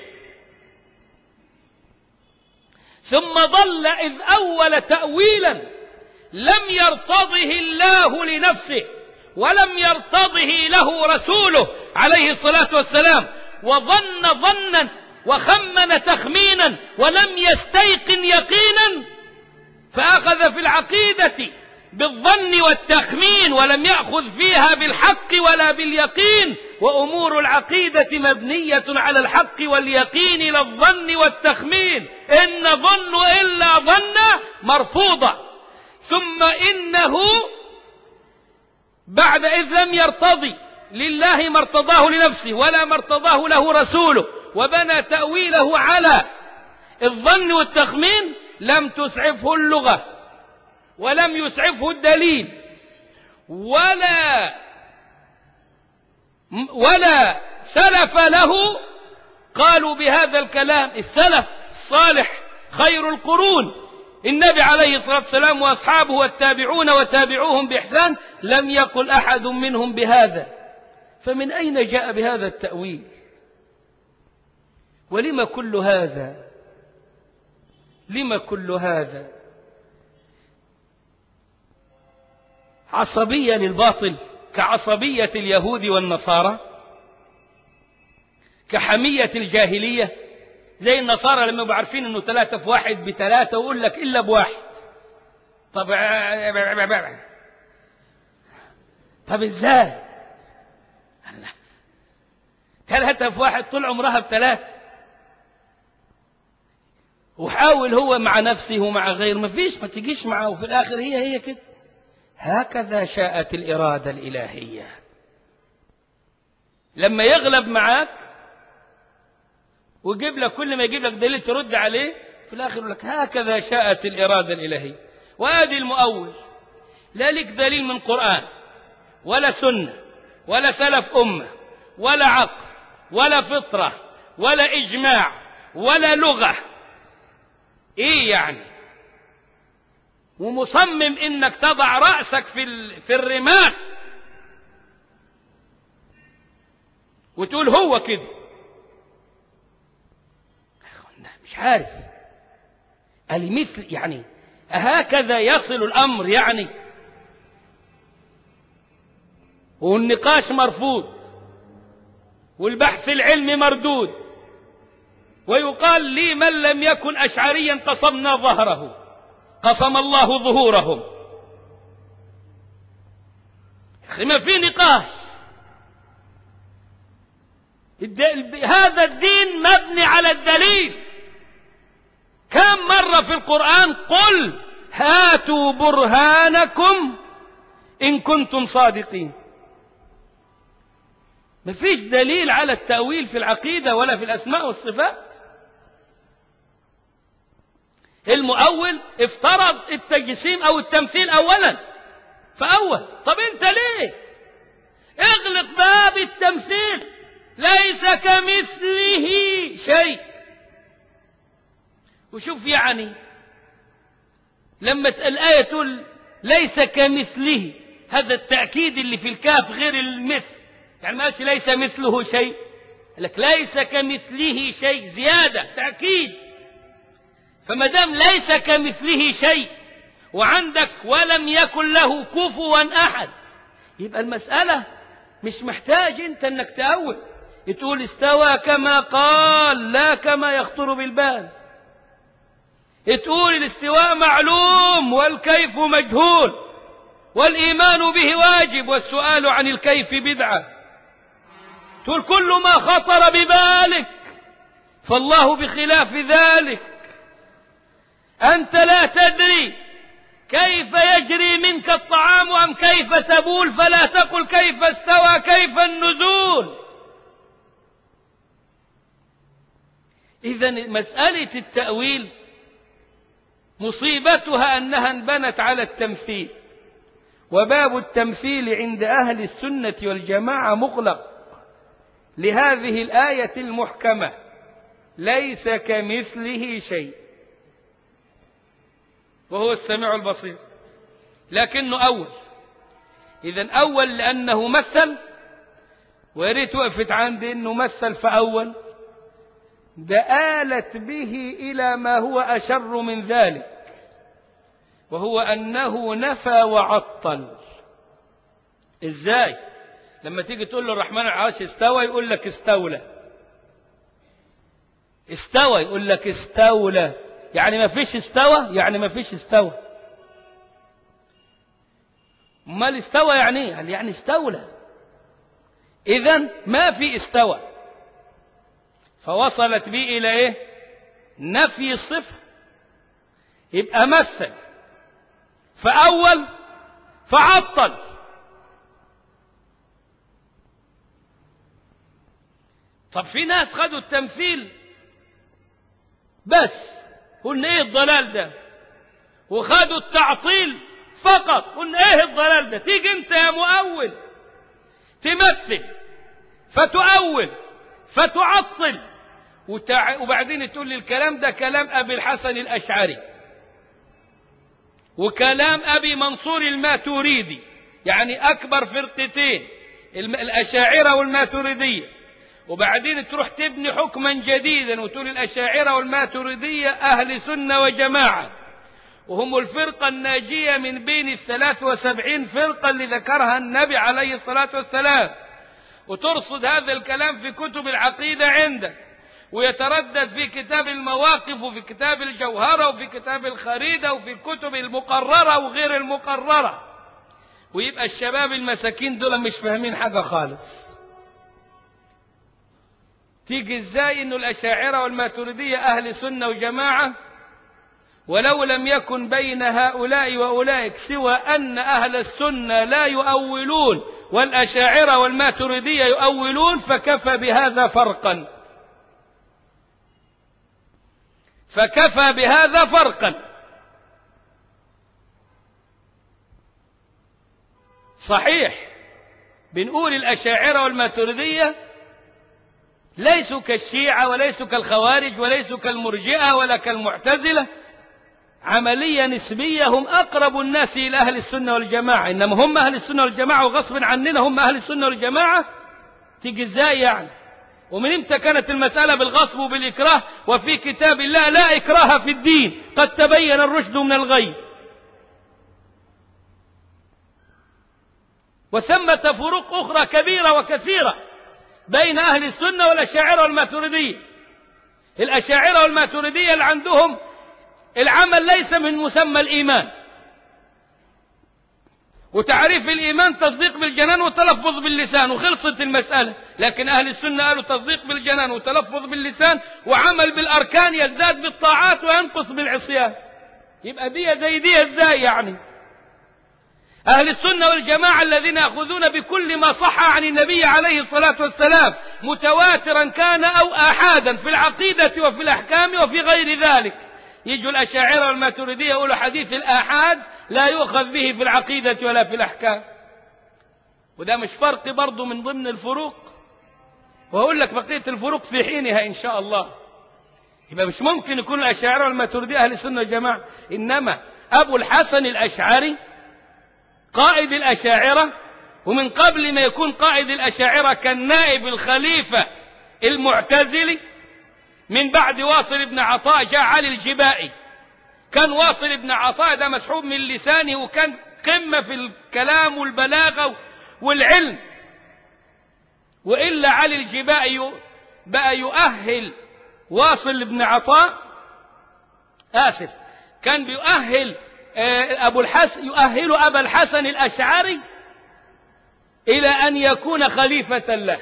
Speaker 1: ثم ضل إذ أول تأويلا لم يرتضه الله لنفسه ولم يرتضه له رسوله عليه الصلاة والسلام، وظن ظنا وخمن تخمينا ولم يستيقن يقينا، فأخذ في العقيدة بالظن والتخمين ولم يأخذ فيها بالحق ولا باليقين. وأمور العقيدة مبنية على الحق واليقين لا الظن والتخمين. إن ظن إلا ظن مرفوضة. ثم إنه بعد إذ لم يرتضي لله ما ارتضاه لنفسه ولا ما ارتضاه له رسوله، وبنى تأويله على الظن والتخمين، لم تسعفه اللغة ولم يسعفه الدليل ولا سلف له قالوا بهذا الكلام. السلف الصالح خير القرون النبي عليه الصلاة والسلام وأصحابه والتابعون وتابعوهم بإحسان، لم يقل أحد منهم بهذا. فمن أين جاء بهذا التأويل؟ ولم كل هذا؟ لم كل هذا؟ عصبية للباطل كعصبية اليهود والنصارى، كحمية الجاهلية زي النصارى لما يبقوا عارفين انه 3 في 1 ب3 ويقول لك الا ب1. طب ازاي 3 في 1 طول عمرها ب3؟ وحاول هو مع نفسه ومع غيره، ما تجيش معه، وفي الاخر هي كده. هكذا شاءت الإرادة الإلهية. لما يغلب معاك ويجيب لك كل ما يجيب لك دليل ترد عليه، في الآخر يقول لك هكذا شاءت الإرادة الإلهية. وآدي المؤول لا لك دليل من قرآن ولا سنة ولا سلف أمة ولا عقل ولا فطرة ولا إجماع ولا لغة. إيه يعني؟ ومصمم إنك تضع رأسك في الرمال وتقول هو كده. مش عارف المثل يعني هكذا يصل الأمر يعني، والنقاش مرفوض والبحث العلمي مردود، ويقال لي من لم يكن أشعريا قصمنا ظهره، قصم الله ظهورهم. ما في نقاش. هذا الدين مبني على الدليل. كم مرة في القرآن قل هاتوا برهانكم إن كنتم صادقين. ما فيش دليل على التأويل في العقيدة ولا في الأسماء والصفات. المؤول افترض التجسيم أو التمثيل أولا فأول. طب أنت ليه اغلق باب التمثيل؟ ليس كمثله شيء. وشوف يعني لما الآية تقول ليس كمثله، هذا التأكيد اللي في الكاف غير المثل، يعني ما ليس مثله شيء، لك ليس كمثله شيء زيادة تأكيد. فما دام ليس كمثله شيء وعندك ولم يكن له كفوا أحد، يبقى المسألة مش محتاج انت انك تأول تقول استوى كما قال لا كما يخطر بالبال. تقول الاستواء معلوم والكيف مجهول والإيمان به واجب والسؤال عن الكيف بدعة. تقول كل ما خطر ببالك فالله بخلاف ذلك. أنت لا تدري كيف يجري منك الطعام أم كيف تبول، فلا تقل كيف استوى كيف النزول. إذن مسألة التأويل مصيبتها أنها انبنت على التمثيل، وباب التمثيل عند أهل السنة والجماعة مغلق لهذه الآية المحكمة ليس كمثله شيء وهو السميع البصير. لكنه أول. إذن أول لأنه مثل، ويريت وقفت عند أنه مثل فأول، ده آلت به إلى ما هو أشر من ذلك، وهو أنه نفى وعطل. إزاي؟ لما تيجي تقول له الرحمن على العرش استوى يقول لك استولى. استوى يقول لك استولى، يعني ما فيش استوى، يعني ما فيش استوى. امال استوى يعني ايه؟ يعني استولى. إذن ما في استوى، فوصلت بي إلى إيه؟ نفي الصفة. يبقى مثل فأول فعطل. طب في ناس خدوا التمثيل بس، قلنا ايه الضلال ده؟ وخدوا التعطيل فقط، قلنا ايه الضلال ده؟ تيجي انت يا مؤول تمثل فتؤول فتعطل وبعدين تقول لي الكلام ده كلام أبي الحسن الأشعري وكلام أبي منصور الماتريدي، يعني أكبر فرقتين الأشاعرة والماتريدية، وبعدين تروح تبني حكما جديدا وتقول الأشاعرة والماتريدية أهل سنة وجماعة وهم الفرقة الناجية من بين 73 فرقة اللي ذكرها النبي عليه الصلاة والسلام، وترصد هذا الكلام في كتب العقيدة عندك، ويتردد في كتاب المواقف وفي كتاب الجوهرة وفي كتاب الخريدة وفي الكتب المقررة وغير المقررة، ويبقى الشباب المساكين دول مش فاهمين حاجة خالص. تيجي ازاي انه الأشاعرة والماتريدية أهل سنة وجماعة ولو لم يكن بين هؤلاء وأولئك سوى أن أهل السنة لا يؤولون والأشاعرة والماتريدية يؤولون، فكفى بهذا فرقا، فكفى بهذا فرقا. صحيح بنقول الأشاعرة والماتريدية ليسوا كالشيعة وليسوا كالخوارج وليسوا كالمرجئة ولا كالمعتزلة، عملية نسبية هم أقرب الناس إلى أهل السنة والجماعة، إنما هم أهل السنة والجماعة وغصب عننا هم أهل السنة والجماعة. تيجي إزاي يعني؟ ومن إمتى كانت المسألة بالغصب وبالإكراه؟ وفي كتاب الله لا إكراه في الدين قد تبين الرشد من الغي. وثمة فروق أخرى كبيرة وكثيرة بين أهل السنة والأشاعرة والماتريدية. الأشاعرة والماتريدية اللي عندهم العمل ليس من مسمى الإيمان، وتعريف الإيمان تصديق بالجنان وتلفظ باللسان وخلصت المسألة. لكن أهل السنة قالوا تصديق بالجنان وتلفظ باللسان وعمل بالأركان، يزداد بالطاعات وينقص بالعصيان. يبقى دي زي دي ازاي يعني؟ أهل السنة والجماعة الذين يأخذون بكل ما صح عن النبي عليه الصلاة والسلام متواترا كان أو آحادا في العقيدة وفي الأحكام وفي غير ذلك. يجوا الأشاعرة والماتريدية يقولوا حديث الآحاد لا يؤخذ به في العقيدة ولا في الأحكام، وده مش فرق برضو من ضمن الفروق، وأقول لك بقية الفروق في حينها إن شاء الله. يبقى مش ممكن يكون الأشاعرة والماتريدية أهل السنة والجماعة، إنما أبو الحسن الأشعري قائد الأشاعرة، ومن قبل ما يكون قائد الأشاعرة كان نائب الخليفة المعتزلي. من بعد واصل بن عطاء جاء علي الجبائي. كان واصل بن عطاء ده مسحوب من لسانه، وكان قمة في الكلام والبلاغة والعلم، وإلا علي الجبائي بقى يؤهل واصل بن عطاء، كان بيؤهل أبو الحسن، يؤهل أبا الحسن الأشعري إلى أن يكون خليفة له.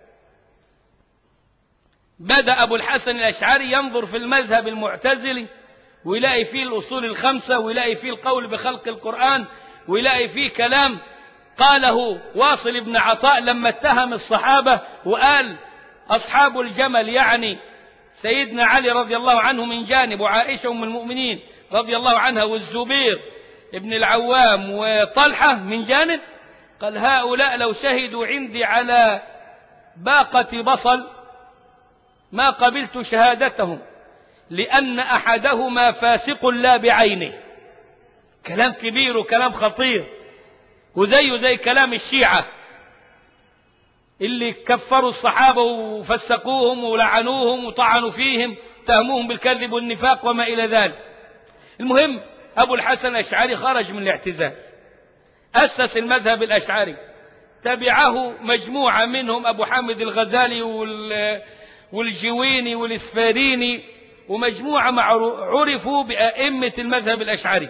Speaker 1: بدأ أبو الحسن الأشعري ينظر في المذهب المعتزلي ويلاقي فيه الأصول الخمسة، ويلاقي فيه القول بخلق القرآن، ويلاقي فيه كلام قاله واصل بن عطاء لما اتهم الصحابة وقال أصحاب الجمل، يعني سيدنا علي رضي الله عنه من جانب، وعائشة أم المؤمنين رضي الله عنها، والزبير ابن العوام وطلحة من جانب. قال هؤلاء لو شهدوا عندي على باقة بصل ما قبلت شهادتهم، لأن أحدهما فاسق لا بعينه. كلام كبير وكلام خطير، وزيه زي كلام الشيعة اللي كفروا الصحابة وفسقوهم ولعنوهم وطعنوا فيهم، تهموهم بالكذب والنفاق وما إلى ذلك. المهم أبو الحسن الأشعري خرج من الاعتزال، أسس المذهب الأشعري، تبعه مجموعة منهم أبو حامد الغزالي والجويني والإسفاريني، ومجموعة عرفوا بأئمة المذهب الأشعري.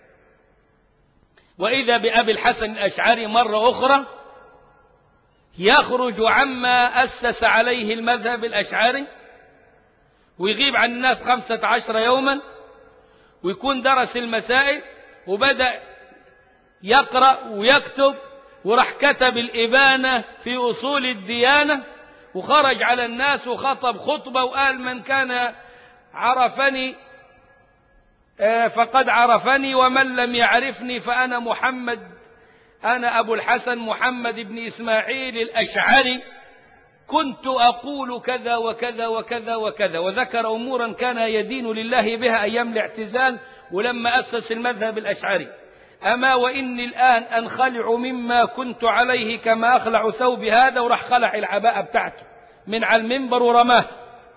Speaker 1: وإذا بأبي الحسن الأشعري مرة أخرى يخرج عما أسس عليه المذهب الأشعري، ويغيب عن الناس 15 يوما، ويكون درس المسائل وبدأ يقرأ ويكتب، وراح كتب الإبانة في أصول الديانة، وخرج على الناس وخطب خطبة وقال من كان عرفني فقد عرفني، ومن لم يعرفني فأنا محمد، أنا أبو الحسن محمد بن إسماعيل الأشعري، كنت أقول كذا وكذا وكذا وكذا، وذكر أمورا كان يدين لله بها أيام الاعتزال ولما أسس المذهب الأشعري. أما وإني الآن أنخلع مما كنت عليه كما أخلع ثوب هذا، وراح خلع العباءة بتاعته من على المنبر ورماه.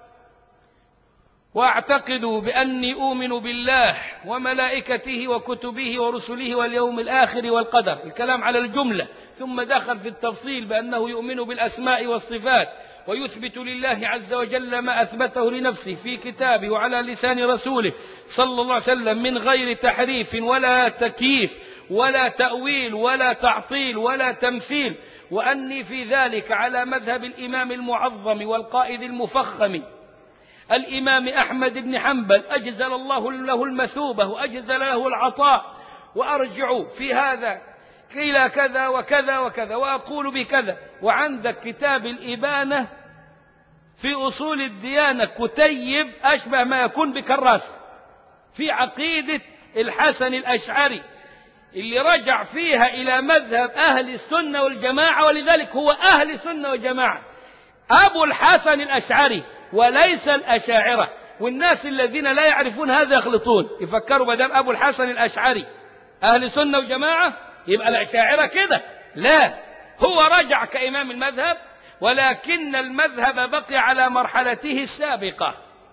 Speaker 1: وأعتقد بأني أؤمن بالله وملائكته وكتبه ورسله واليوم الآخر والقدر، الكلام على الجملة، ثم دخل في التفصيل بأنه يؤمن بالأسماء والصفات، ويثبت لله عز وجل ما أثبته لنفسه في كتابه وعلى لسان رسوله صلى الله عليه وسلم من غير تحريف ولا تكييف ولا تأويل ولا تعطيل ولا تمثيل، وأني في ذلك على مذهب الإمام المعظم والقائد المفخم الإمام أحمد بن حنبل، أجزل الله له المثوبة وأجزل له العطاء، وأرجع في هذا إلى كذا وكذا وكذا وأقول بكذا. وعندك كتاب الإبانة في أصول الديانة كتيب أشبه ما يكون بكراس في عقيدة الحسن الأشعري اللي رجع فيها إلى مذهب أهل السنة والجماعة، ولذلك هو أهل السنة والجماعة أبو الحسن الأشعري وليس الأشاعرة. والناس الذين لا يعرفون هذا يخلطون، يفكروا مدام أبو الحسن الأشعري أهل سنة وجماعة يبقى الأشاعرة كده. لا، هو رجع كإمام المذهب، ولكن المذهب بقي على مرحلته السابقة.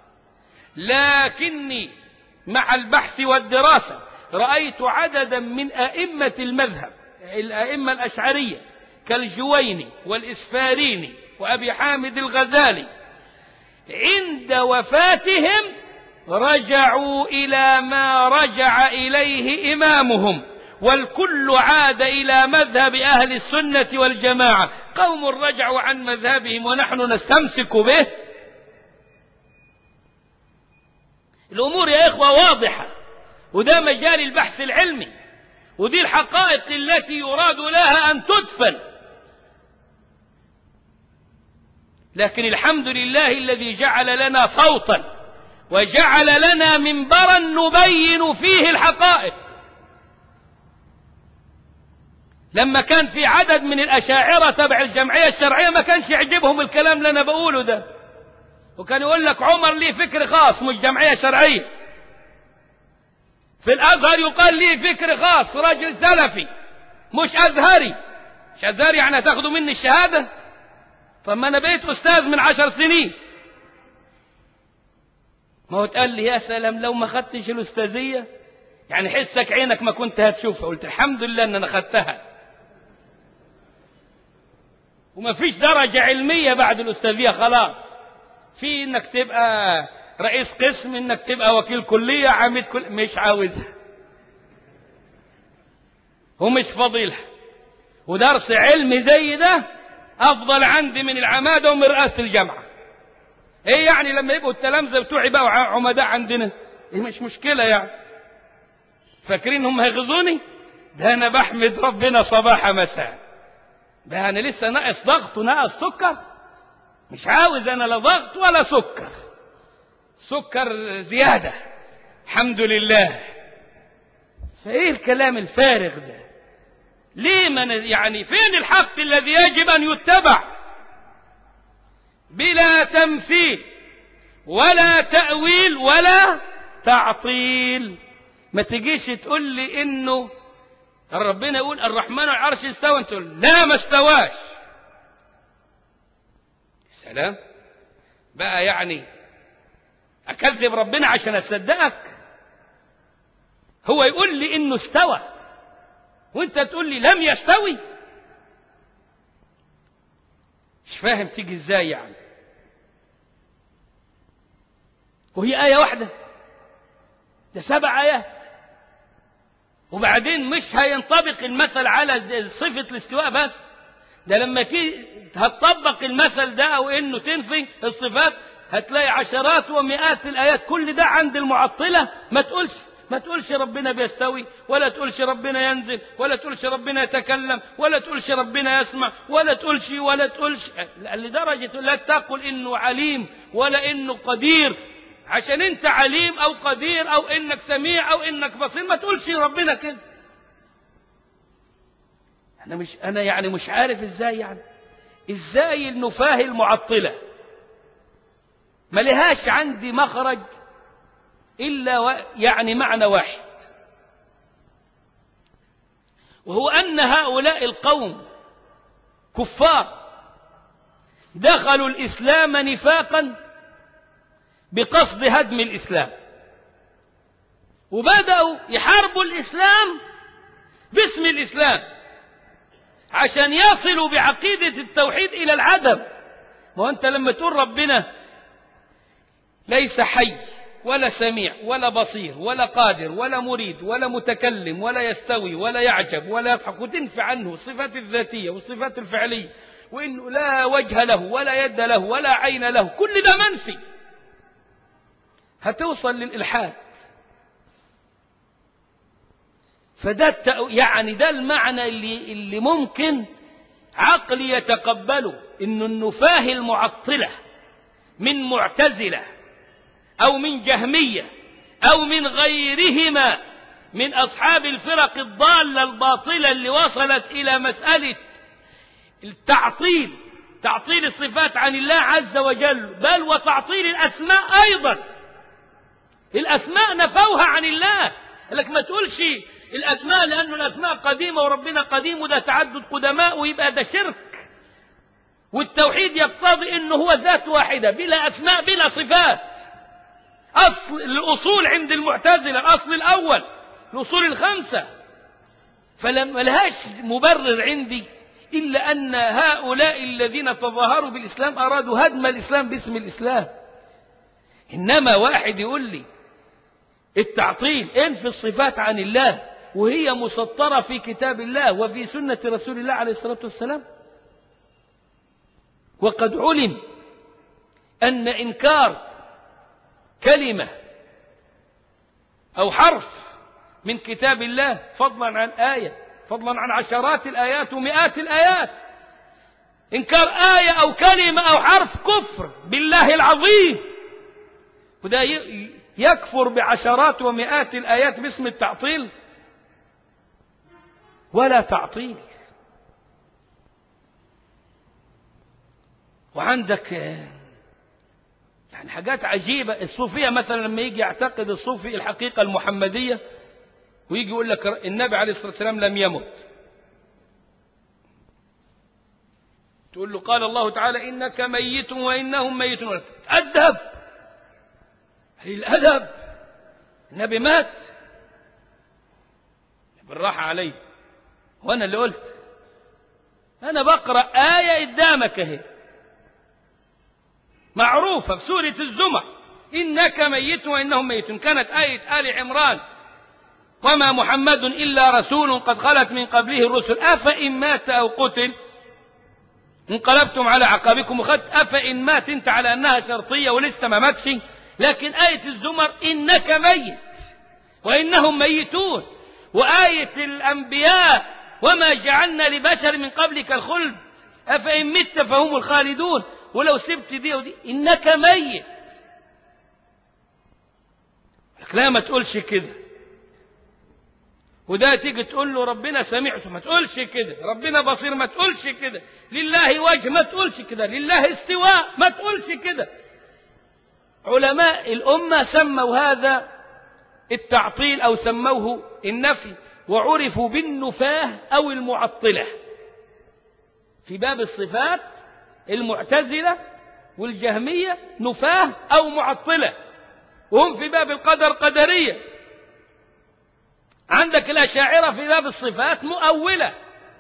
Speaker 1: لكني مع البحث والدراسة رأيت عددا من أئمة المذهب، الأئمة الأشعرية كالجويني والإسفاريني وأبي حامد الغزالي، عند وفاتهم رجعوا إلى ما رجع إليه إمامهم، والكل عاد إلى مذهب أهل السنة والجماعة. قوم رجعوا عن مذهبهم ونحن نستمسك به. الأمور يا إخوة واضحة، وده مجال البحث العلمي، ودي الحقائق التي يراد لها أن تدفن. لكن الحمد لله الذي جعل لنا صوتا وجعل لنا منبرا نبين فيه الحقائق. لما كان في عدد من الأشاعرة تبع الجمعية الشرعية ما كانش يعجبهم الكلام اللي أنا بقوله ده، وكان يقول لك عمر ليه فكر خاص مش جمعية شرعية. في الأزهر يقال ليه فكر خاص، رجل سلفي مش أزهري. مش أزهري يعني هتاخدوا مني الشهادة؟ طب ما أنا بقيت أستاذ من 10 سنين. ما هو تقال لي يا سلام لو ما خدتش الأستاذية يعني حسك عينك ما كنت هتشوفها. قلت الحمد لله أن أنا خدتها، وما فيش درجة علمية بعد الأستاذية خلاص. في إنك تبقى رئيس قسم، إنك تبقى وكيل كلية، عميد مش عاوزها ومش فضيلها. ودرس علمي زي ده أفضل عندي من العمادة ومن رئاسة الجامعة. إيه يعني لما يبقوا التلامذة بتوعي بقى عمداء عندنا؟ إيه مش مشكلة يعني. فاكرين هم هيغزوني؟ ده أنا بحمد ربنا صباح مساء. ده أنا لسه ناقص ضغط وناقص سكر. مش عاوز أنا لا ضغط ولا سكر، سكر زيادة الحمد لله. فإيه الكلام الفارغ ده؟ ليه من يعني فين الحق الذي يجب أن يتبع بلا تمثيل ولا تأويل ولا تعطيل؟ ما تجيش تقول لي إنه ربنا يقول الرحمن على العرش استوى، انت تقول لا ما استواش. سلام بقى، يعني أكذب ربنا عشان أصدقك؟ هو يقول لي إنه استوى وانت تقول لي لم يستوي؟ مش فاهم تيجي ازاي يعني. وهي آية واحدة، ده 7 آيات. وبعدين مش هينطبق المثل على صفة الاستواء بس، ده لما هتطبق المثل ده أو إنه تنفي الصفات هتلاقي عشرات ومئات الآيات. كل ده عند المعطلة ما تقولش ربنا بيستوي، ولا تقولش ربنا ينزل، ولا تقولش ربنا يتكلم، ولا تقولش ربنا يسمع، ولا تقولش لدرجة لا تقول إنه عليم ولا إنه قدير. عشان أنت عليم أو قدير أو إنك سميع أو إنك بصير ما تقولش ربنا كده. أنا يعني مش عارف إزاي، يعني إزاي النفاه المعطلة ما لهاش عندي مخرج إلا يعني معنى واحد، وهو أن هؤلاء القوم كفار دخلوا الإسلام نفاقا بقصد هدم الإسلام، وبدأوا يحاربوا الإسلام باسم الإسلام عشان يصلوا بعقيدة التوحيد إلى العدم. وأنت لما تقول ربنا ليس حي ولا سميع ولا بصير ولا قادر ولا مريد ولا متكلم ولا يستوي ولا يعجب ولا يضحك، وتنفي عنه الصفات الذاتية والصفات الفعلية، وإنه لا وجه له ولا يد له ولا عين له، كل ده منفي، هتوصل للإلحاد. فده يعني ده المعنى اللي ممكن عقل يتقبله، إنه النفاه المعطلة من معتزلة أو من جهمية أو من غيرهما من أصحاب الفرق الضالة الباطلة اللي وصلت إلى مسألة تعطيل الصفات عن الله عز وجل، بل وتعطيل الأسماء أيضا. الأسماء نفوها عن الله. لك ما تقولش الأسماء لأنه الأسماء قديمة وربنا قديم وده تعدد قدماء ويبقى ده شرك. والتوحيد يقتضي أنه هو ذات واحدة بلا أسماء بلا صفات. أصل الأصول عند المعتزلة الأصل الأول الأصول الخمسة، فلما لهاش مبرر عندي إلا أن هؤلاء الذين تظاهروا بالإسلام أرادوا هدم الإسلام باسم الإسلام. إنما واحد يقول لي التعطيل انفي الصفات عن الله وهي مسطرة في كتاب الله وفي سنة رسول الله عليه الصلاة والسلام، وقد علم أن إنكار كلمة أو حرف من كتاب الله فضلا عن آية فضلا عن عشرات الآيات ومئات الآيات، إنكار آية أو كلمة أو حرف كفر بالله العظيم، وده يكفر بعشرات ومئات الآيات باسم التعطيل. ولا تعطيل. وعندك يعني حاجات عجيبة. الصوفية مثلا لما يجي يعتقد الصوفي الحقيقة المحمدية ويجي يقول لك النبي عليه الصلاة والسلام لم يمت، تقول له قال الله تعالى إنك ميت وإنهم ميتون. أدب. الأدب. النبي مات بالراحة عليه. وأنا اللي قلت أنا بقرأ آية قدامك اهي معروفة في سورة الزمر إنك ميت وإنهم ميتون، كانت آية آل عمران وما محمد إلا رسول قد خلت من قبله الرسل أفإن مات أو قتل انقلبتم على عقابكم وخدت أفإن مات انت على أنها شرطية ولسه ما ماتش. لكن آية الزمر إنك ميت وإنهم ميتون، وآية الأنبياء وما جعلنا لبشر من قبلك الخلد أفإن مت فهم الخالدون، ولو سبت دي ودي إنك ميت. لا ما تقولش كده. وده تيجي تقول له ربنا سمعته ما تقولش كده، ربنا بصير ما تقولش كده، لله وجه ما تقولش كده، لله استواء ما تقولش كده. علماء الأمة سموا هذا التعطيل أو سموه النفي، وعرفوا بالنفاه أو المعطلة. في باب الصفات المعتزلة والجهمية نفاه أو معطلة، وهم في باب القدر قدرية. عندك الأشاعرة في باب الصفات مؤولة.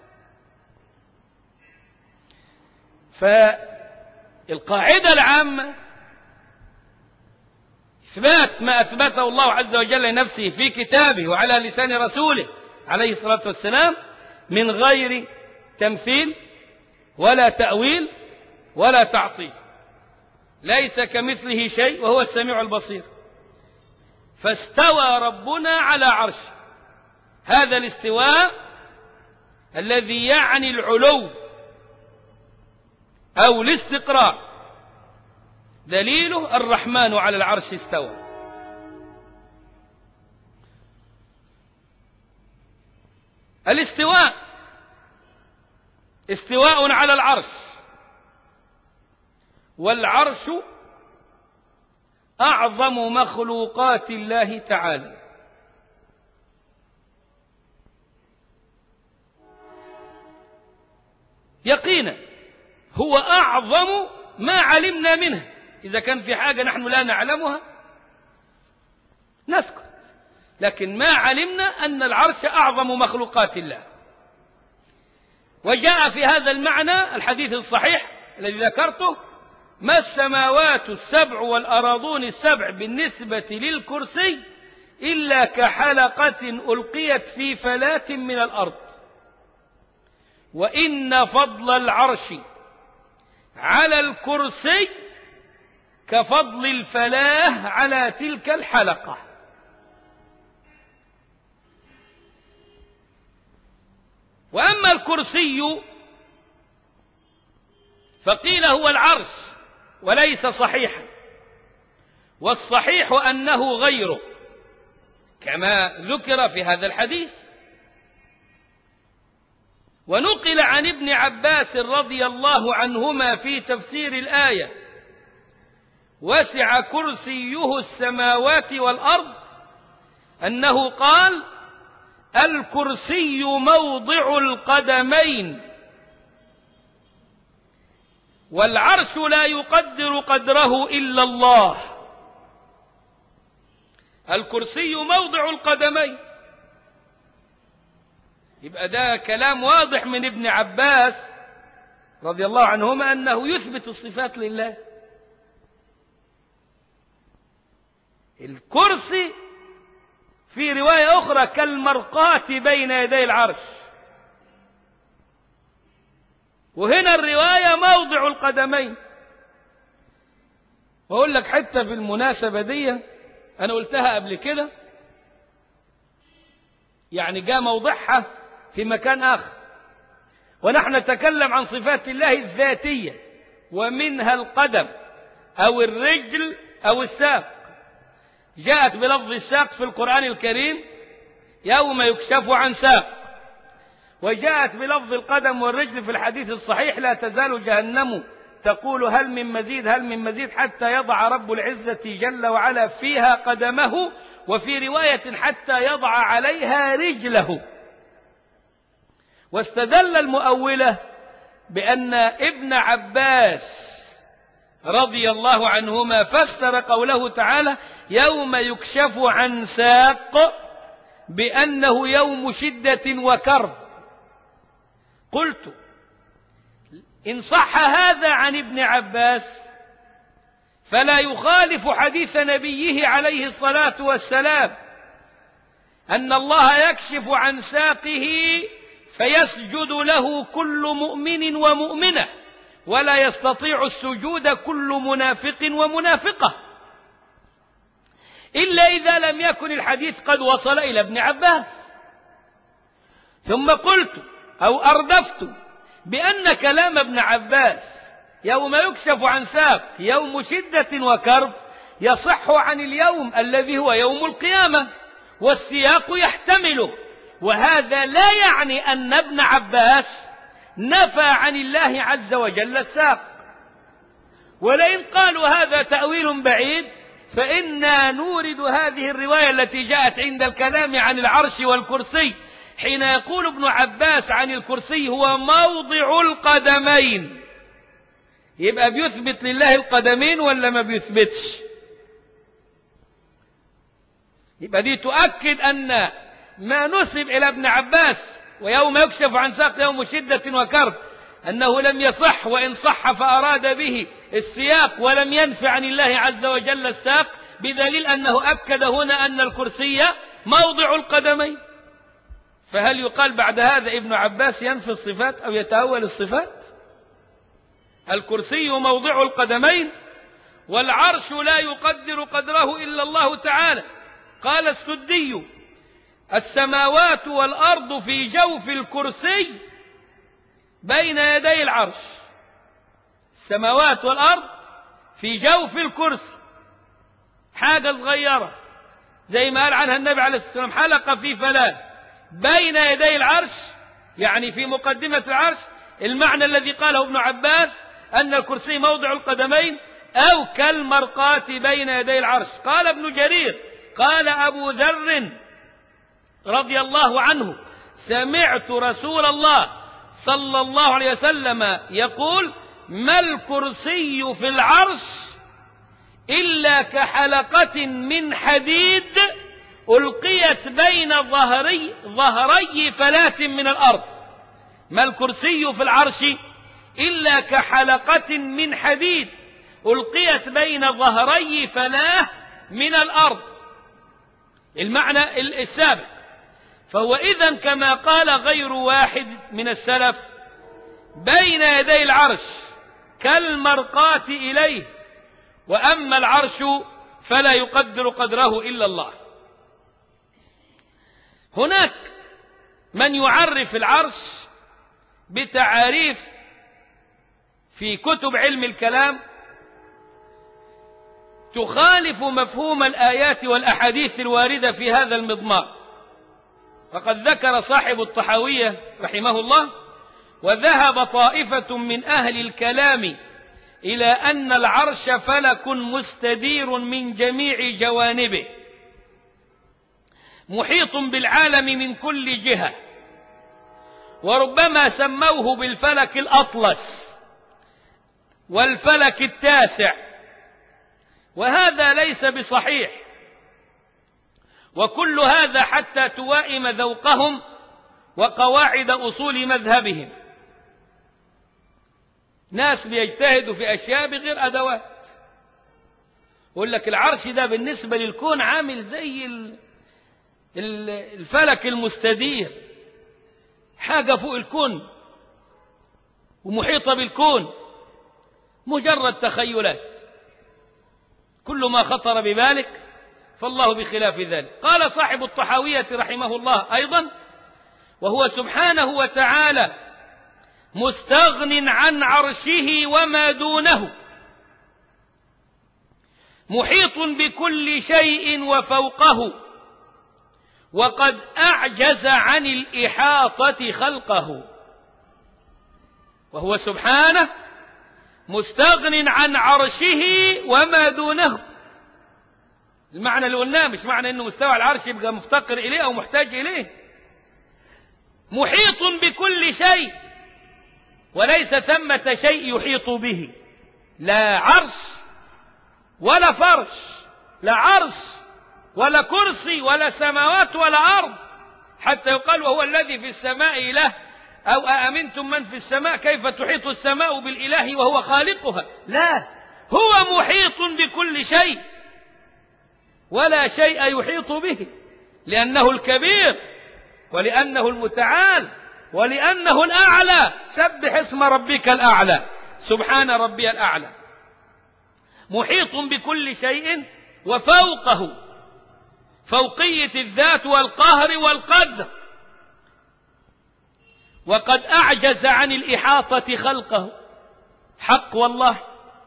Speaker 1: فالقاعدة العامة إثبات ما أثبته الله عز وجل لنفسه في كتابه وعلى لسان رسوله عليه الصلاة والسلام من غير تمثيل ولا تأويل ولا تعطيل. ليس كمثله شيء وهو السميع البصير. فاستوى ربنا على عرشه. هذا الاستواء الذي يعني العلو أو الاستقرار دليله الرحمن على العرش استوى. الاستواء استواء على العرش، والعرش أعظم مخلوقات الله تعالى. يقينا هو أعظم ما علمنا منه. إذا كان في حاجة نحن لا نعلمها نسكت، لكن ما علمنا أن العرش أعظم مخلوقات الله. وجاء في هذا المعنى الحديث الصحيح الذي ذكرته: ما السماوات السبع والأراضون السبع بالنسبة للكرسي إلا كحلقة ألقيت في فلاة من الأرض، وإن فضل العرش على الكرسي كفضل الفلاة على تلك الحلقة. وأما الكرسي فقيل هو العرش وليس صحيحا، والصحيح أنه غيره كما ذكر في هذا الحديث. ونقل عن ابن عباس رضي الله عنهما في تفسير الآية: وسع كرسيه السماوات والأرض، أنه قال: الكرسي موضع القدمين، والعرش لا يقدر قدره إلا الله. الكرسي موضع القدمين، يبقى ده كلام واضح من ابن عباس رضي الله عنهما أنه يثبت الصفات لله. الكرسي في رواية أخرى كالمرقاة بين يدي العرش، وهنا الرواية موضع القدمين. وأقول لك حتى بالمناسبة دي أنا قلتها قبل كده، يعني جاء موضعها في مكان آخر، ونحن نتكلم عن صفات الله الذاتية، ومنها القدم أو الرجل أو الساق. جاءت بلفظ الساق في القرآن الكريم: يوم يكشف عن ساق. وجاءت بلفظ القدم والرجل في الحديث الصحيح: لا تزال جهنم تقول هل من مزيد هل من مزيد، حتى يضع رب العزة جل وعلا فيها قدمه، وفي رواية حتى يضع عليها رجله. واستدل المؤولة بأن ابن عباس رضي الله عنهما فسر قوله تعالى: يوم يكشف عن ساق، بأنه يوم شدة وكرب. قلت: إن صح هذا عن ابن عباس فلا يخالف حديث نبيه عليه الصلاة والسلام أن الله يكشف عن ساقه فيسجد له كل مؤمن ومؤمنة، ولا يستطيع السجود كل منافق ومنافقة، إلا إذا لم يكن الحديث قد وصل إلى ابن عباس. ثم قلت أو أردفت بأن كلام ابن عباس يوم يكشف عن ساق يوم شدة وكرب يصح عن اليوم الذي هو يوم القيامة، والسياق يحتمله. وهذا لا يعني أن ابن عباس نفى عن الله عز وجل الساق. ولئن قالوا هذا تأويل بعيد فإنا نورد هذه الرواية التي جاءت عند الكلام عن العرش والكرسي، حين يقول ابن عباس عن الكرسي هو موضع القدمين، يبقى بيثبت لله القدمين ولا ما بيثبتش؟ يبقى دي تؤكد أن ما نسب إلى ابن عباس ويوم يكشف عن ساق يوم شدة وكرب أنه لم يصح، وإن صح فأراد به السياق ولم ينفع عن الله عز وجل الساق، بدليل أنه أكد هنا أن الكرسي موضع القدمين. فهل يقال بعد هذا ابن عباس ينفي الصفات أو يتأول الصفات؟ الكرسي موضع القدمين، والعرش لا يقدر قدره إلا الله تعالى. قال السدي: السماوات والأرض في جوف الكرسي بين يدي العرش. السماوات والأرض في جوف الكرسي، حاجة صغيرة زي ما قال عنها النبي عليه الصلاة والسلام: حلقة في فلاة بين يدي العرش، يعني في مقدمة العرش. المعنى الذي قاله ابن عباس أن الكرسي موضع القدمين أو كالمرقاة بين يدي العرش. قال ابن جرير: قال أبو ذر رضي الله عنه: سمعت رسول الله صلى الله عليه وسلم يقول: ما الكرسي في العرش إلا كحلقة من حديد ألقيت بين ظهري فلاة من الأرض. ما الكرسي في العرش إلا كحلقة من حديد ألقيت بين ظهري فلاة من الأرض. المعنى السابق. فهو إذن كما قال غير واحد من السلف: بين يدي العرش كالمرقاة إليه، وأما العرش فلا يقدر قدره إلا الله. هناك من يعرف العرش بتعاريف في كتب علم الكلام تخالف مفهوم الآيات والأحاديث الواردة في هذا المضمار. فقد ذكر صاحب الطحاوية رحمه الله: وذهب طائفة من أهل الكلام إلى أن العرش فلك مستدير من جميع جوانبه، محيط بالعالم من كل جهة، وربما سموه بالفلك الأطلس والفلك التاسع، وهذا ليس بصحيح، وكل هذا حتى توائم ذوقهم وقواعد أصول مذهبهم. ناس بيجتهدوا في أشياء بغير أدوات، يقول لك العرش ده بالنسبة للكون عامل زي الفلك المستدير، حاجة فوق الكون ومحيطة بالكون، مجرد تخيلات، كل ما خطر ببالك فالله بخلاف ذلك. قال صاحب الطحاوية رحمه الله أيضا: وهو سبحانه وتعالى مستغن عن عرشه وما دونه، محيط بكل شيء وفوقه، وقد أعجز عن الإحاطة خلقه. وهو سبحانه مستغن عن عرشه وما دونه. المعنى اللي قلناه مش معنى أنه مستوى على العرش يبقى مفتقر إليه أو محتاج إليه، محيط بكل شيء، وليس ثمة شيء يحيط به، لا عرش ولا فرش، لا عرش ولا كرسي ولا سماوات ولا أرض، حتى يقال وهو الذي في السماء إله، أو أأمنتم من في السماء كيف تحيط السماء بالإله وهو خالقها. لا، هو محيط بكل شيء ولا شيء يحيط به، لأنه الكبير ولأنه المتعال ولأنه الأعلى. سبح اسم ربك الأعلى، سبحان ربي الأعلى. محيط بكل شيء وفوقه، فوقية الذات والقهر والقدر، وقد أعجز عن الإحاطة خلقه. حق والله،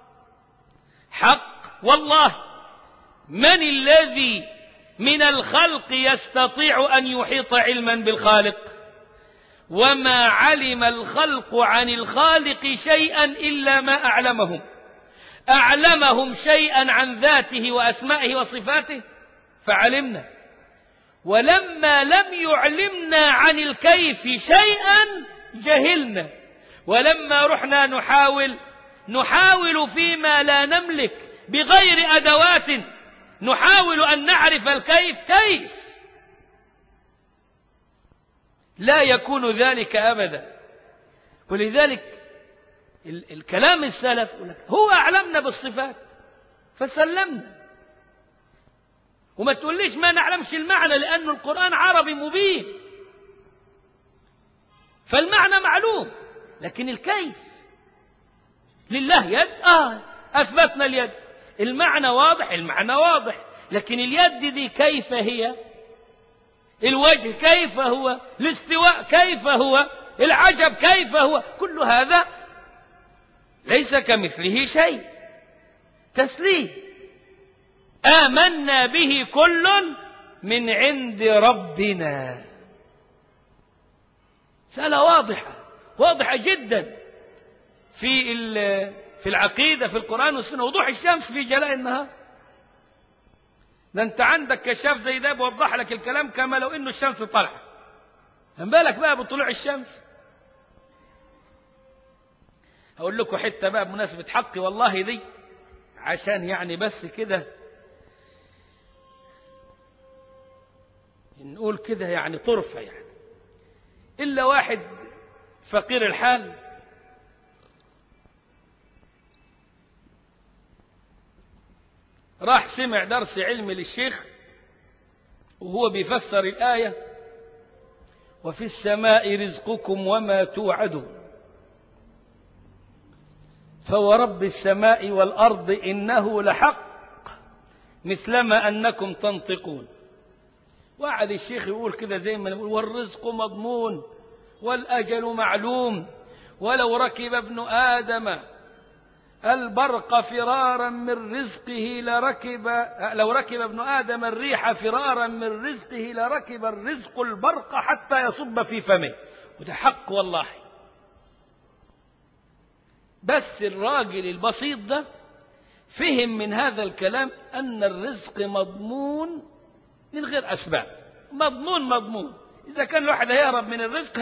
Speaker 1: حق والله، من الذي من الخلق يستطيع أن يحيط علما بالخالق؟ وما علم الخلق عن الخالق شيئا إلا ما أعلمهم. أعلمهم شيئا عن ذاته وأسمائه وصفاته فعلمنا، ولما لم يعلمنا عن الكيف شيئا جهلنا، ولما رحنا نحاول فيما لا نملك بغير أدوات، نحاول أن نعرف الكيف، كيف؟ لا يكون ذلك أبدا. ولذلك الكلام السلف هو أعلمنا بالصفات فسلمنا، وما تقوليش ما نعلمش المعنى، لأن القرآن عربي مبين، فالمعنى معلوم، لكن الكيف لله يد، أثبتنا اليد، المعنى واضح، المعنى واضح، لكن اليد دي كيف هي؟ الوجه كيف هو؟ الاستواء كيف هو؟ العجب كيف هو؟ كل هذا ليس كمثله شيء. تسليم، آمنا به كل من عند ربنا. مسألة واضحة جدا في العقيدة، في القرآن والسنة، وضوح الشمس في جلاء النهار. ده انت عندك كشاف زي ده بوضح لك الكلام كما لو انه الشمس طلعت، من بالك بقى بطلوع الشمس. هقول لكم حتة بقى بمناسبة حقي والله دي، عشان يعني بس كده نقول كده يعني طرفة، يعني إلا واحد فقير الحال راح سمع درس علمي للشيخ وهو بيفسر الآية: وفي السماء رزقكم وما توعدون، فورب السماء والأرض إنه لحق مثلما أنكم تنطقون. وقعد الشيخ يقول كده زي ما نقول: والرزق مضمون والأجل معلوم، ولو ركب ابن آدم البرق فرارا من رزقه لو ركب ابن آدم الريح فرارا من رزقه لركب الرزق البرق حتى يصب في فمه. وده حق والله، بس الراجل البسيط ده فهم من هذا الكلام أن الرزق مضمون من غير أسباب. مضمون. إذا كان الواحد هيهرب من الرزق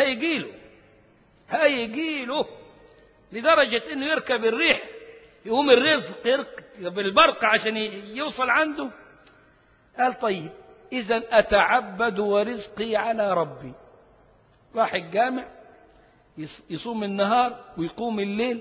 Speaker 1: هيجيله لدرجة أنه يركب الريح يقوم الرزق يركب البرق عشان يوصل عنده. قال طيب إذن أتعبد ورزقي على ربي. راح الجامع يصوم النهار ويقوم الليل،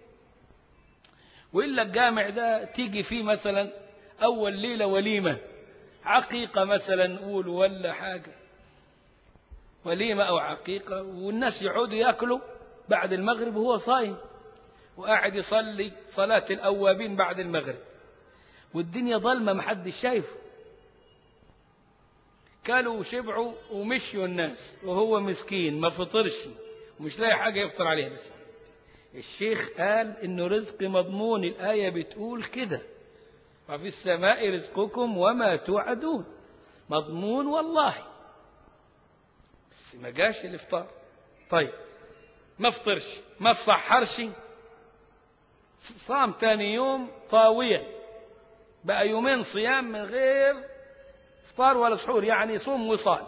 Speaker 1: وإلا الجامع ده تيجي فيه مثلا أول ليلة وليمة عقيقة مثلا نقول ولا حاجة، وليمة أو عقيقة، والناس يقعدوا يأكلوا بعد المغرب وهو صايم وقاعد يصلي صلاة الأوابين بعد المغرب، والدنيا ظلمة محدش شايفه. كلوا وشبعوا ومشيوا الناس وهو مسكين ما فطرش ومش لاقي حاجة يفطر عليها. بس الشيخ قال إنه رزق مضمون، الآية بتقول كده وفي السماء رزقكم وما توعدون، مضمون والله. بس ما جاش الإفطار. طيب ما فطرش ما تصحرش، صام تاني يوم طاويا، بقى يومين صيام من غير إفطار ولا سحور، يعني صوم وصال.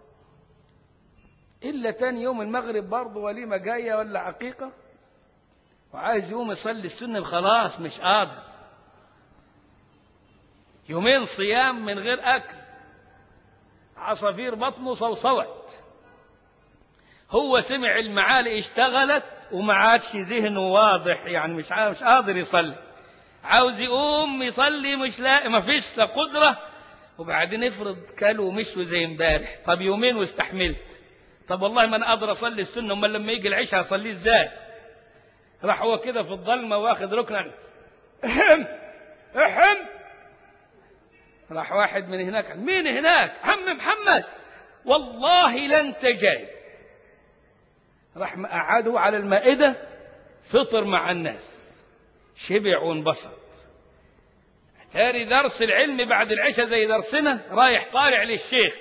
Speaker 1: إلا تاني يوم المغرب برضه وليمة جاية ولا عقيقة وعايز يقوم يصلي السنة، خلاص مش قادر. يومين صيام من غير أكل، عصافير بطنه صوصوت. هو سمع المعالق اشتغلت وما عادش ذهنه واضح، يعني مش قادر يصلي، عاوز يقوم يصلي مش لاقي، ما فيش لا قدرة. وبعدين افرض كلوا ومشوا زي امبارح، طب يومين واستحملت، طب والله ما انا قادر اصلي السنة، امال لما يجي العشاء اصليه ازاي؟ راح هو كده في الظلمة واخد ركنا احم. راح واحد من هناك، مين هناك؟ عم محمد، والله لن تجاي. راح مقعده على المائدة، فطر مع الناس، شبع وانبسط. تاري درس العلم بعد العشاء زي درسنا، رايح طالع للشيخ،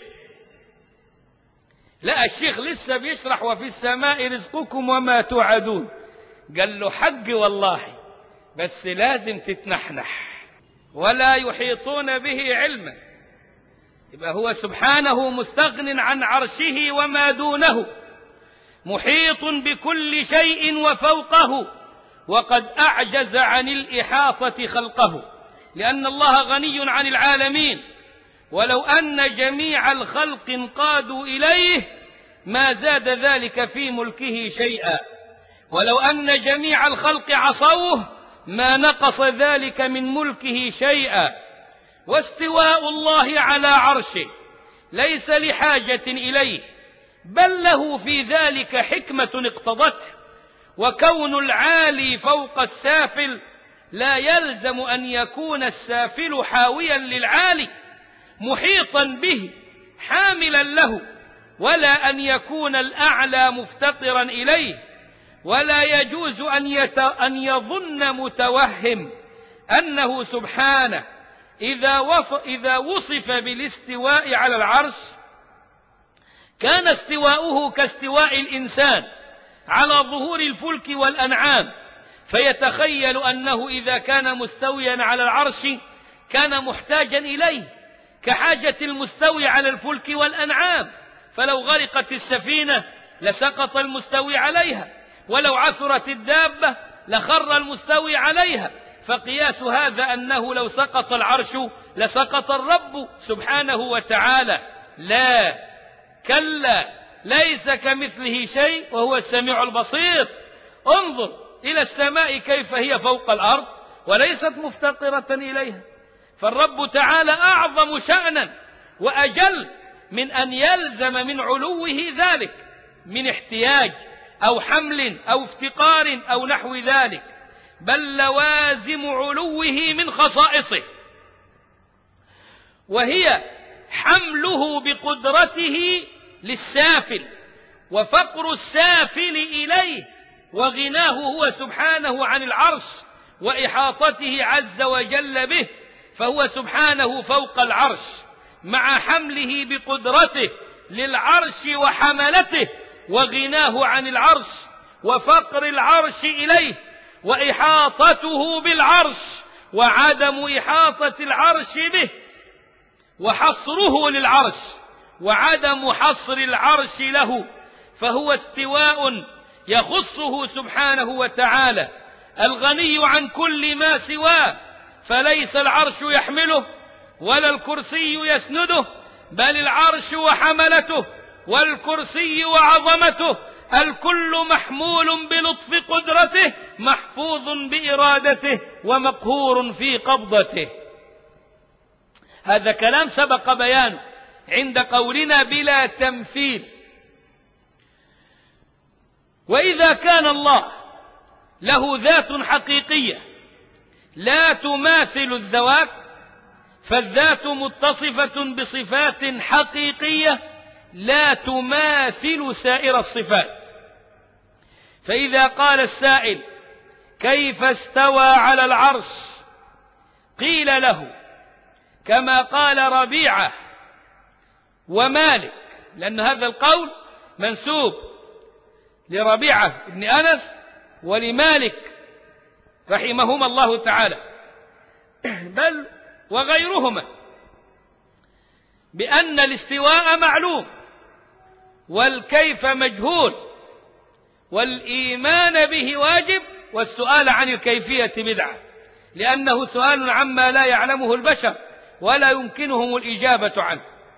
Speaker 1: لا الشيخ لسه بيشرح وفي السماء رزقكم وما توعدون. قال له حق والله، بس لازم تتنحنح. ولا يحيطون به علما، يبقى هو سبحانه مستغن عن عرشه وما دونه، محيط بكل شيء وفوقه، وقد أعجز عن الإحاطة خلقه، لأن الله غني عن العالمين. ولو أن جميع الخلق انقادوا إليه ما زاد ذلك في ملكه شيئا، ولو أن جميع الخلق عصوه ما نقص ذلك من ملكه شيئا. واستواء الله على عرشه ليس لحاجة إليه، بل له في ذلك حكمة اقتضته. وكون العالي فوق السافل لا يلزم أن يكون السافل حاويا للعالي محيطا به حاملا له، ولا أن يكون الأعلى مفتقرا إليه. ولا يجوز أن يظن متوهم أنه سبحانه إذا وصف بالاستواء على العرش كان استواؤه كاستواء الإنسان على ظهور الفلك والأنعام، فيتخيل أنه إذا كان مستويا على العرش كان محتاجا إليه كحاجة المستوي على الفلك والأنعام، فلو غرقت السفينة لسقط المستوي عليها، ولو عثرت الدابة لخر المستوي عليها. فقياس هذا أنه لو سقط العرش لسقط الرب سبحانه وتعالى. لا، كلا، ليس كمثله شيء وهو السميع البصير. انظر إلى السماء كيف هي فوق الأرض وليست مفتقرة إليها. فالرب تعالى أعظم شأنا وأجل من أن يلزم من علوه ذلك من احتياج أو حمل أو افتقار أو نحو ذلك، بل لوازم علوه من خصائصه، وهي حمله بقدرته للسافل وفقر السافل إليه وغناه هو سبحانه عن العرش وإحاطته عز وجل به. فهو سبحانه فوق العرش مع حمله بقدرته للعرش وحملته، وغناه عن العرش وفقر العرش إليه وإحاطته بالعرش وعدم إحاطة العرش به، وحصره للعرش وعدم حصر العرش له، فهو استواء يخصه سبحانه وتعالى الغني عن كل ما سواه، فليس العرش يحمله ولا الكرسي يسنده، بل العرش وحملته والكرسي وعظمته الكل محمول بلطف قدرته، محفوظ بإرادته، ومقهور في قبضته. هذا كلام سبق بيانه عند قولنا بلا تمثيل. وإذا كان الله له ذات حقيقية لا تماثل الذوات، فالذات متصفة بصفات حقيقية لا تماثل سائر الصفات. فإذا قال السائل كيف استوى على العرش، قيل له كما قال ربيعة ومالك، لأن هذا القول منسوب لربيعة بن أنس ولمالك رحمهما الله تعالى، بل وغيرهما، بأن الاستواء معلوم والكيف مجهول والإيمان به واجب، والسؤال عن الكيفية بدعة، لأنه سؤال عما لا يعلمه البشر ولا يمكنهم الإجابة عنه.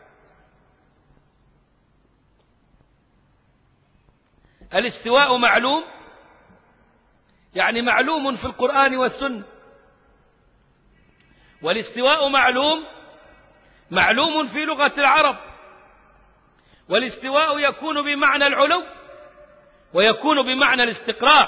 Speaker 1: الاستواء معلوم، يعني معلوم في القرآن والسنة، والاستواء معلوم في لغة العرب، والاستواء يكون بمعنى العلو ويكون بمعنى الاستقرار.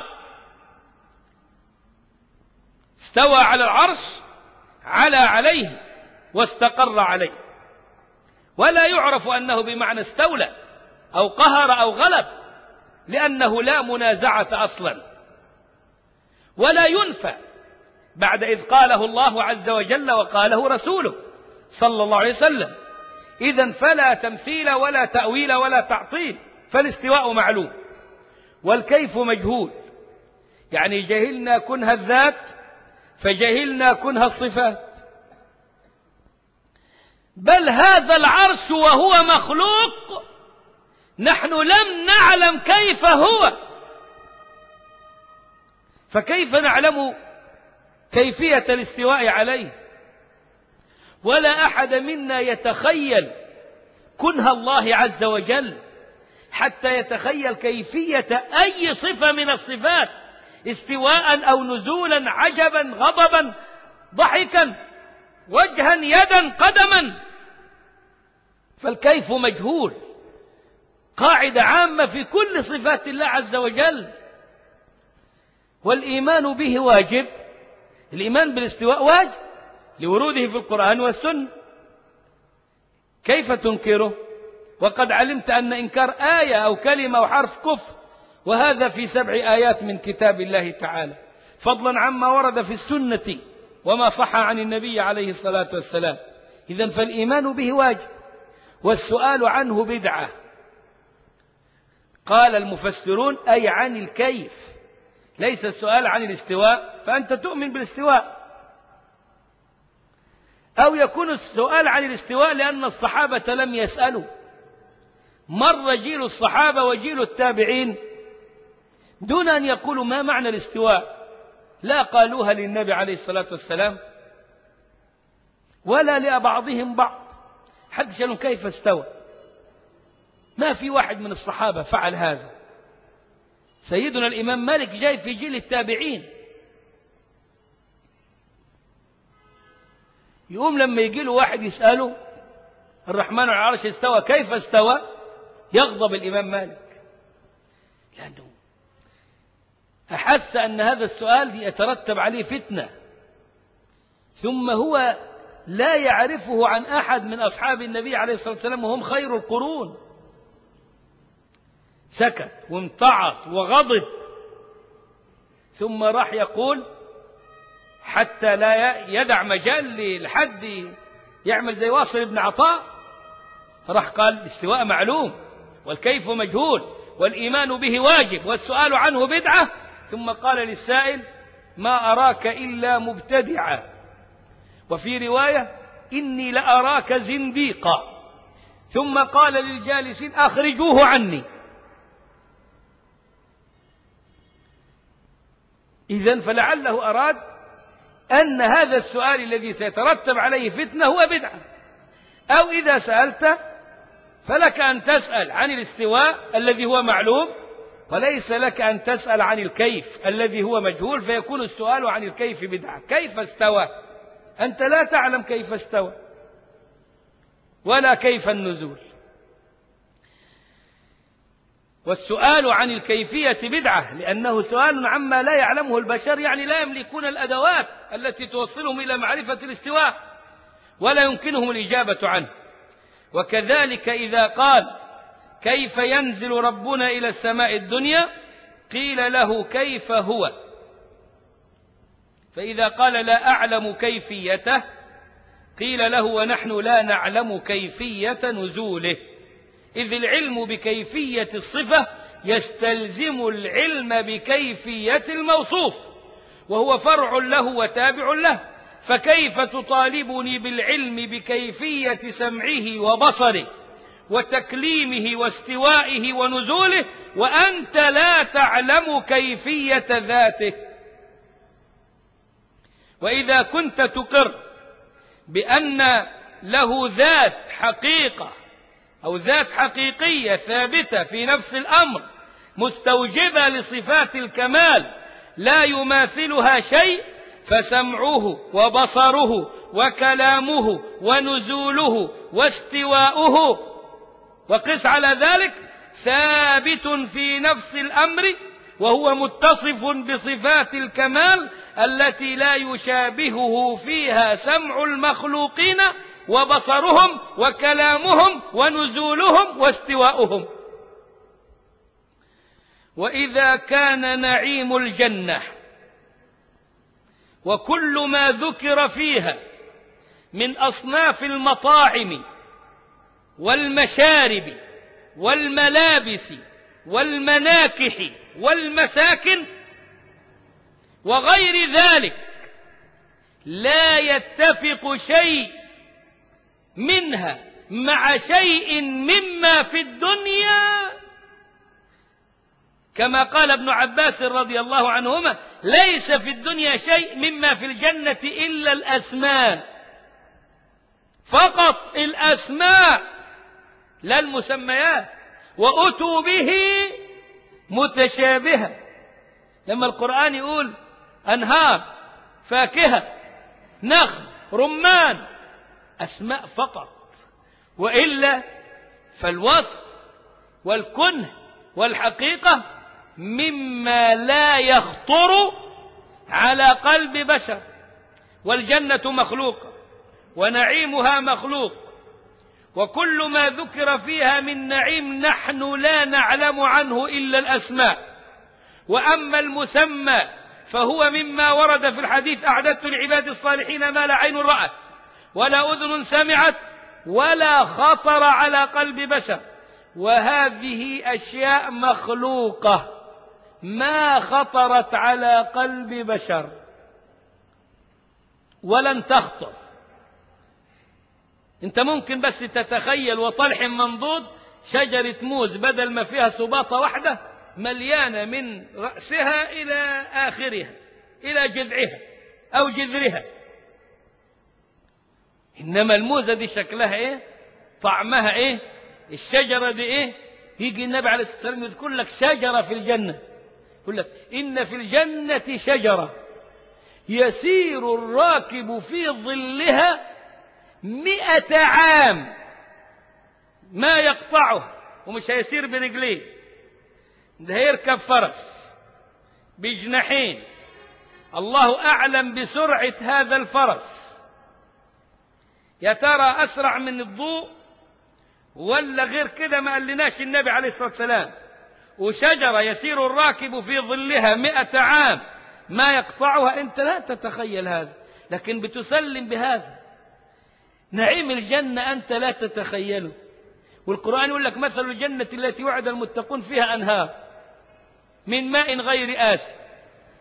Speaker 1: استوى على العرش، علا عليه واستقر عليه، ولا يعرف أنه بمعنى استولى أو قهر أو غلب، لأنه لا منازعة أصلا، ولا ينفى بعد إذ قاله الله عز وجل وقاله رسوله صلى الله عليه وسلم. إذن فلا تمثيل ولا تأويل ولا تعطيل، فالاستواء معلوم والكيف مجهول، يعني جهلنا كنه الذات فجهلنا كنه الصفات. بل هذا العرش وهو مخلوق نحن لم نعلم كيف هو، فكيف نعلم كيفية الاستواء عليه؟ ولا أحد منا يتخيل كنه الله عز وجل حتى يتخيل كيفية أي صفة من الصفات، استواء أو نزولا، عجبا، غضبا، ضحكا، وجها، يدا، قدما، فالكيف مجهول، قاعدة عامة في كل صفات الله عز وجل. والإيمان به واجب، الإيمان بالاستواء واجب لوروده في القرآن والسنة، كيف تنكره وقد علمت أن إنكار آية أو كلمة أو حرف كفر، وهذا في 7 آيات من كتاب الله تعالى، فضلا عما ورد في السنة وما صح عن النبي عليه الصلاة والسلام. إذن فالإيمان به واجب، والسؤال عنه بدعة. قال المفسرون أي عن الكيف، ليس السؤال عن الاستواء، فأنت تؤمن بالاستواء، أو يكون السؤال عن الاستواء لأن الصحابة لم يسألوا. مر جيل الصحابة وجيل التابعين دون أن يقولوا ما معنى الاستواء، لا قالوها للنبي عليه الصلاة والسلام ولا لبعضهم بعض، حد سألهم كيف استوى، ما في واحد من الصحابة فعل هذا. سيدنا الإمام مالك جاي في جيل التابعين، يقوم لما يجي له واحد يسأله الرحمن على العرش استوى كيف استوى، يغضب الإمام مالك، لأنه أحس أن هذا السؤال يترتب عليه فتنة، ثم هو لا يعرفه عن أحد من أصحاب النبي عليه الصلاة والسلام وهم خير القرون. سكت وامتعض وغضب، ثم راح يقول حتى لا يدع مجال لحد يعمل زي واصل ابن عطاء، راح قال الاستواء معلوم والكيف مجهول والإيمان به واجب والسؤال عنه بدعة، ثم قال للسائل ما أراك إلا مبتدعا، وفي رواية إني لأراك زنديقا. ثم قال للجالسين أخرجوه عني. إذن فلعله أراد أن هذا السؤال الذي سيترتب عليه فتنة هو بدعة. أو إذا سألت فلك أن تسأل عن الاستواء الذي هو معلوم، وليس لك أن تسأل عن الكيف الذي هو مجهول، فيكون السؤال عن الكيف بدعة. كيف استوى؟ أنت لا تعلم كيف استوى ولا كيف النزول. والسؤال عن الكيفية بدعة، لأنه سؤال عما لا يعلمه البشر، يعني لا يملكون الأدوات التي توصلهم إلى معرفة الاستواء ولا يمكنهم الإجابة عنه. وكذلك إذا قال كيف ينزل ربنا إلى السماء الدنيا قيل له كيف هو، فإذا قال لا أعلم كيفيته قيل له ونحن لا نعلم كيفية نزوله، إذ العلم بكيفية الصفة يستلزم العلم بكيفية الموصوف، وهو فرع له وتابع له. فكيف تطالبني بالعلم بكيفية سمعه وبصره وتكليمه واستوائه ونزوله وأنت لا تعلم كيفية ذاته؟ وإذا كنت تقر بأن له ذات حقيقة أو ذات حقيقية ثابتة في نفس الأمر مستوجبة لصفات الكمال لا يماثلها شيء، فسمعه وبصره وكلامه ونزوله واستواؤه وقس على ذلك ثابت في نفس الأمر، وهو متصف بصفات الكمال التي لا يشابهه فيها سمع المخلوقين وبصرهم وكلامهم ونزولهم واستواؤهم. وإذا كان نعيم الجنة وكل ما ذكر فيها من أصناف المطاعم والمشارب والملابس والمناكح والمساكن وغير ذلك لا يتفق شيء منها مع شيء مما في الدنيا، كما قال ابن عباس رضي الله عنهما ليس في الدنيا شيء مما في الجنة إلا الأسماء، فقط الأسماء لا المسميات، وأتوا به متشابها. لما القرآن يقول أنهار فاكهة نخل رمان أسماء فقط، وإلا فالوصف والكنه والحقيقة مما لا يخطر على قلب بشر. والجنة مخلوقة ونعيمها مخلوق، وكل ما ذكر فيها من نعيم نحن لا نعلم عنه إلا الأسماء. وأما المسمى فهو مما ورد في الحديث أعددت لعباد الصالحين ما لا عين رأت ولا أذن سمعت ولا خطر على قلب بشر، وهذه أشياء مخلوقة ما خطرت على قلب بشر ولن تخطر. انت ممكن بس تتخيل وطلح منضود شجرة موز بدل ما فيها سباطة واحدة مليانة من رأسها إلى آخرها إلى جذعها أو جذرها، إنما الموزة دي شكلها إيه، طعمها إيه، الشجرة دي إيه. يجي النبي عليه الصلاة والسلام يذكر لك شجرة في الجنة، يقول لك إن في الجنة شجرة يسير الراكب في ظلها 100 عام ما يقطعه، ومش هيسير برجليه، ده هيركب فرس بجناحين، الله أعلم بسرعة هذا الفرس، يا ترى أسرع من الضوء ولا غير كده ما قالناش النبي عليه الصلاة والسلام. وشجرة يسير الراكب في ظلها 100 عام ما يقطعها، أنت لا تتخيل هذا، لكن بتسلم بهذا. نعيم الجنة أنت لا تتخيله، والقرآن يقول لك مثل الجنة التي وعد المتقون فيها أنهار من ماء غير آسن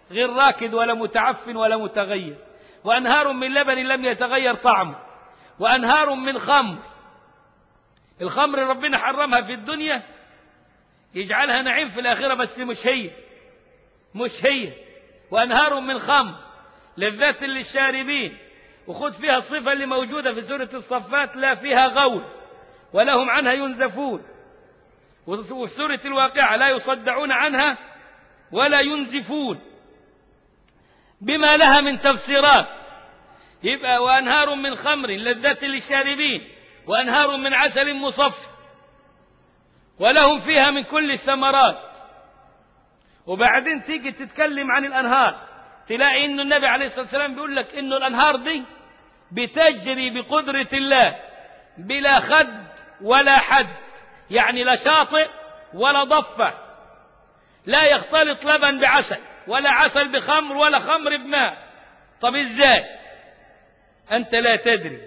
Speaker 1: غير راكد ولا متعفن ولا متغير، وأنهار من لبن لم يتغير طعمه، وأنهار من خمر. الخمر ربنا حرمها في الدنيا يجعلها نعيم في الآخرة، بس مش هي. وأنهار من خمر لذات للشاربين، وخذ فيها الصفة اللي موجودة في سورة الصفات: لا فيها غول ولهم عنها ينزفون. وفي سورة الواقعة: لا يصدعون عنها ولا ينزفون، بما لها من تفسيرات. يبقى وأنهار من خمر لذات للشاربين، وأنهار من عسل مصفى، ولهم فيها من كل الثمرات. وبعدين تيجي تتكلم عن الأنهار، تلاقي إنه النبي عليه الصلاة والسلام بيقول لك إنه الأنهار دي بتجري بقدرة الله بلا خد ولا حد، يعني لا شاطئ ولا ضفة، لا يختلط لبن بعسل ولا عسل بخمر ولا خمر بماء. طب إزاي؟ أنت لا تدري.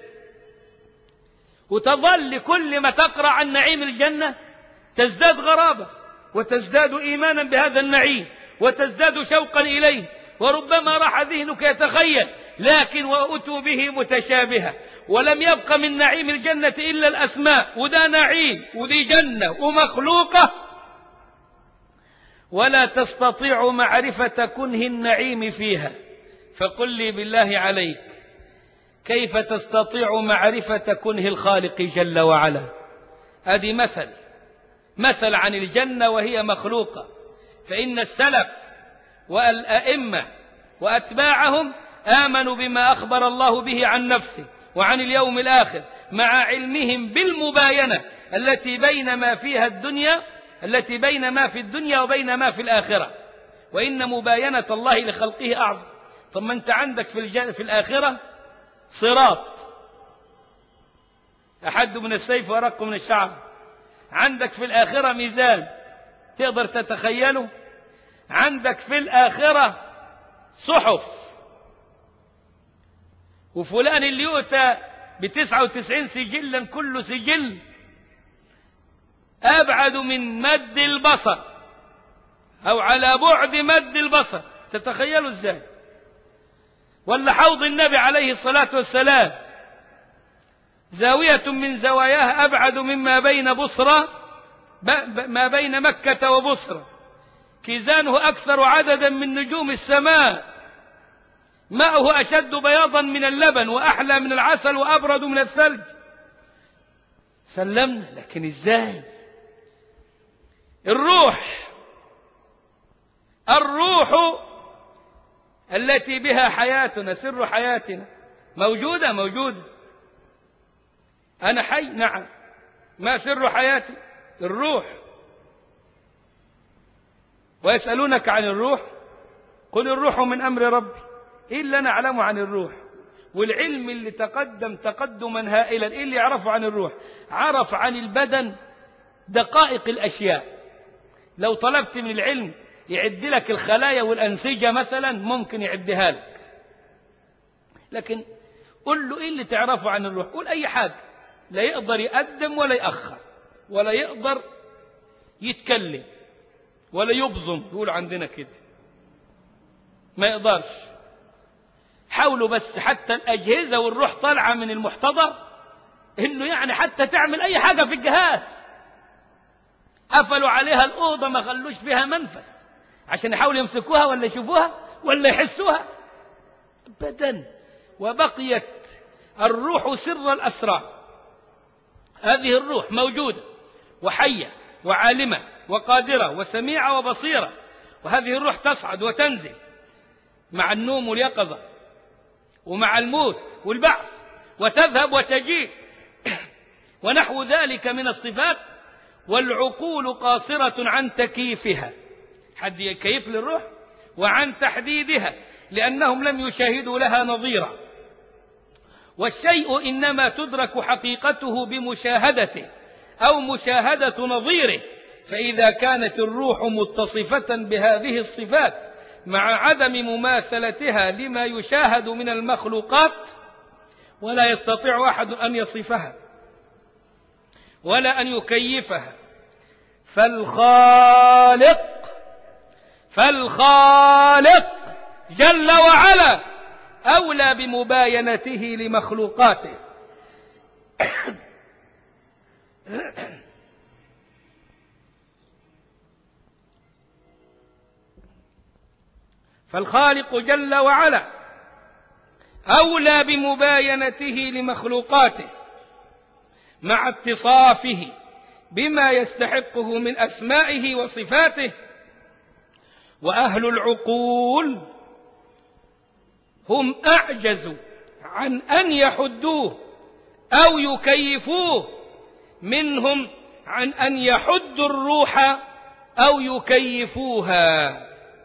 Speaker 1: وتظل كل ما تقرأ عن نعيم الجنة تزداد غرابة، وتزداد إيمانا بهذا النعيم، وتزداد شوقا إليه، وربما راح ذهنك يتخيل، لكن وأتوا به متشابها، ولم يبق من نعيم الجنة إلا الأسماء، وده نعيم ودي جنة ومخلوقة، ولا تستطيع معرفة كنه النعيم فيها. فقل لي بالله عليك، كيف تستطيع معرفة كنه الخالق جل وعلا؟ هذه مثل عن الجنة وهي مخلوقة. فإن السلف والأئمة وأتباعهم آمنوا بما أخبر الله به عن نفسه وعن اليوم الآخر، مع علمهم بالمباينة التي بين ما في الدنيا وبين ما في الآخرة. وإن مباينة الله لخلقه أعظم. طب ما أنت عندك في الآخرة صراط أحد من السيف وأرق من الشعر، عندك في الآخرة ميزان تقدر تتخيله، عندك في الآخرة صحف، وفلان اللي يؤتى ب99 سجلا كل سجل أبعد من مد البصر أو على بعد مد البصر. تتخيلوا إزاي؟ ولا حوض النبي عليه الصلاة والسلام زاوية من زواياها أبعد مما بين ما بين مكة وبصرة، كيزانه أكثر عددا من نجوم السماء، ماءه أشد بياضا من اللبن وأحلى من العسل وأبرد من الثلج. سلمنا، لكن إزاي؟ الروح التي بها حياتنا، سر حياتنا، موجودة. أنا حي، نعم. ما سر حياتي؟ الروح. ويسألونك عن الروح قل الروح من أمر ربي. إيه اللي نعلمه عن الروح؟ والعلم اللي تقدم تقدما هائلا، إيه اللي يعرفه عن الروح؟ عرف عن البدن دقائق الأشياء. لو طلبت من العلم يعد لك الخلايا والأنسجة مثلا ممكن يعدها لك، لكن قل له إيه اللي تعرفه عن الروح؟ قل أي حاجة. لا يقدر يقدم ولا يأخر، ولا يقدر يتكلم ولا يبظم، يقول عندنا كده ما يقدرش. حاولوا بس حتى الأجهزة والروح طالعة من المحتضر إنه يعني حتى تعمل أي حاجة في الجهاز قفلوا عليها الأوضة، ما خلوش فيها منفس عشان يحاولوا يمسكوها ولا يشوفوها ولا يحسوها أبدا. وبقيت الروح سر الأسرار. هذه الروح موجودة وحية وعالمة وقادرة وسميعة وبصيرة، وهذه الروح تصعد وتنزل مع النوم واليقظة ومع الموت والبعث، وتذهب وتجيء ونحو ذلك من الصفات. والعقول قاصرة عن تكييفها، حد يكيف للروح، وعن تحديدها، لأنهم لم يشاهدوا لها نظيرا. والشيء إنما تدرك حقيقته بمشاهدته أو مشاهدة نظيره. فإذا كانت الروح متصفة بهذه الصفات مع عدم مماثلتها لما يشاهد من المخلوقات، ولا يستطيع أحد أن يصفها ولا أن يكيفها، فالخالق جل وعلا أولى بمباينته لمخلوقاته. فالخالق جل وعلا أولى بمباينته لمخلوقاته مع اتصافه بما يستحقه من أسمائه وصفاته. وأهل العقول هم أعجز عن أن يحدوه أو يكيفوه منهم عن أن يحدوا الروح أو يكيفوها.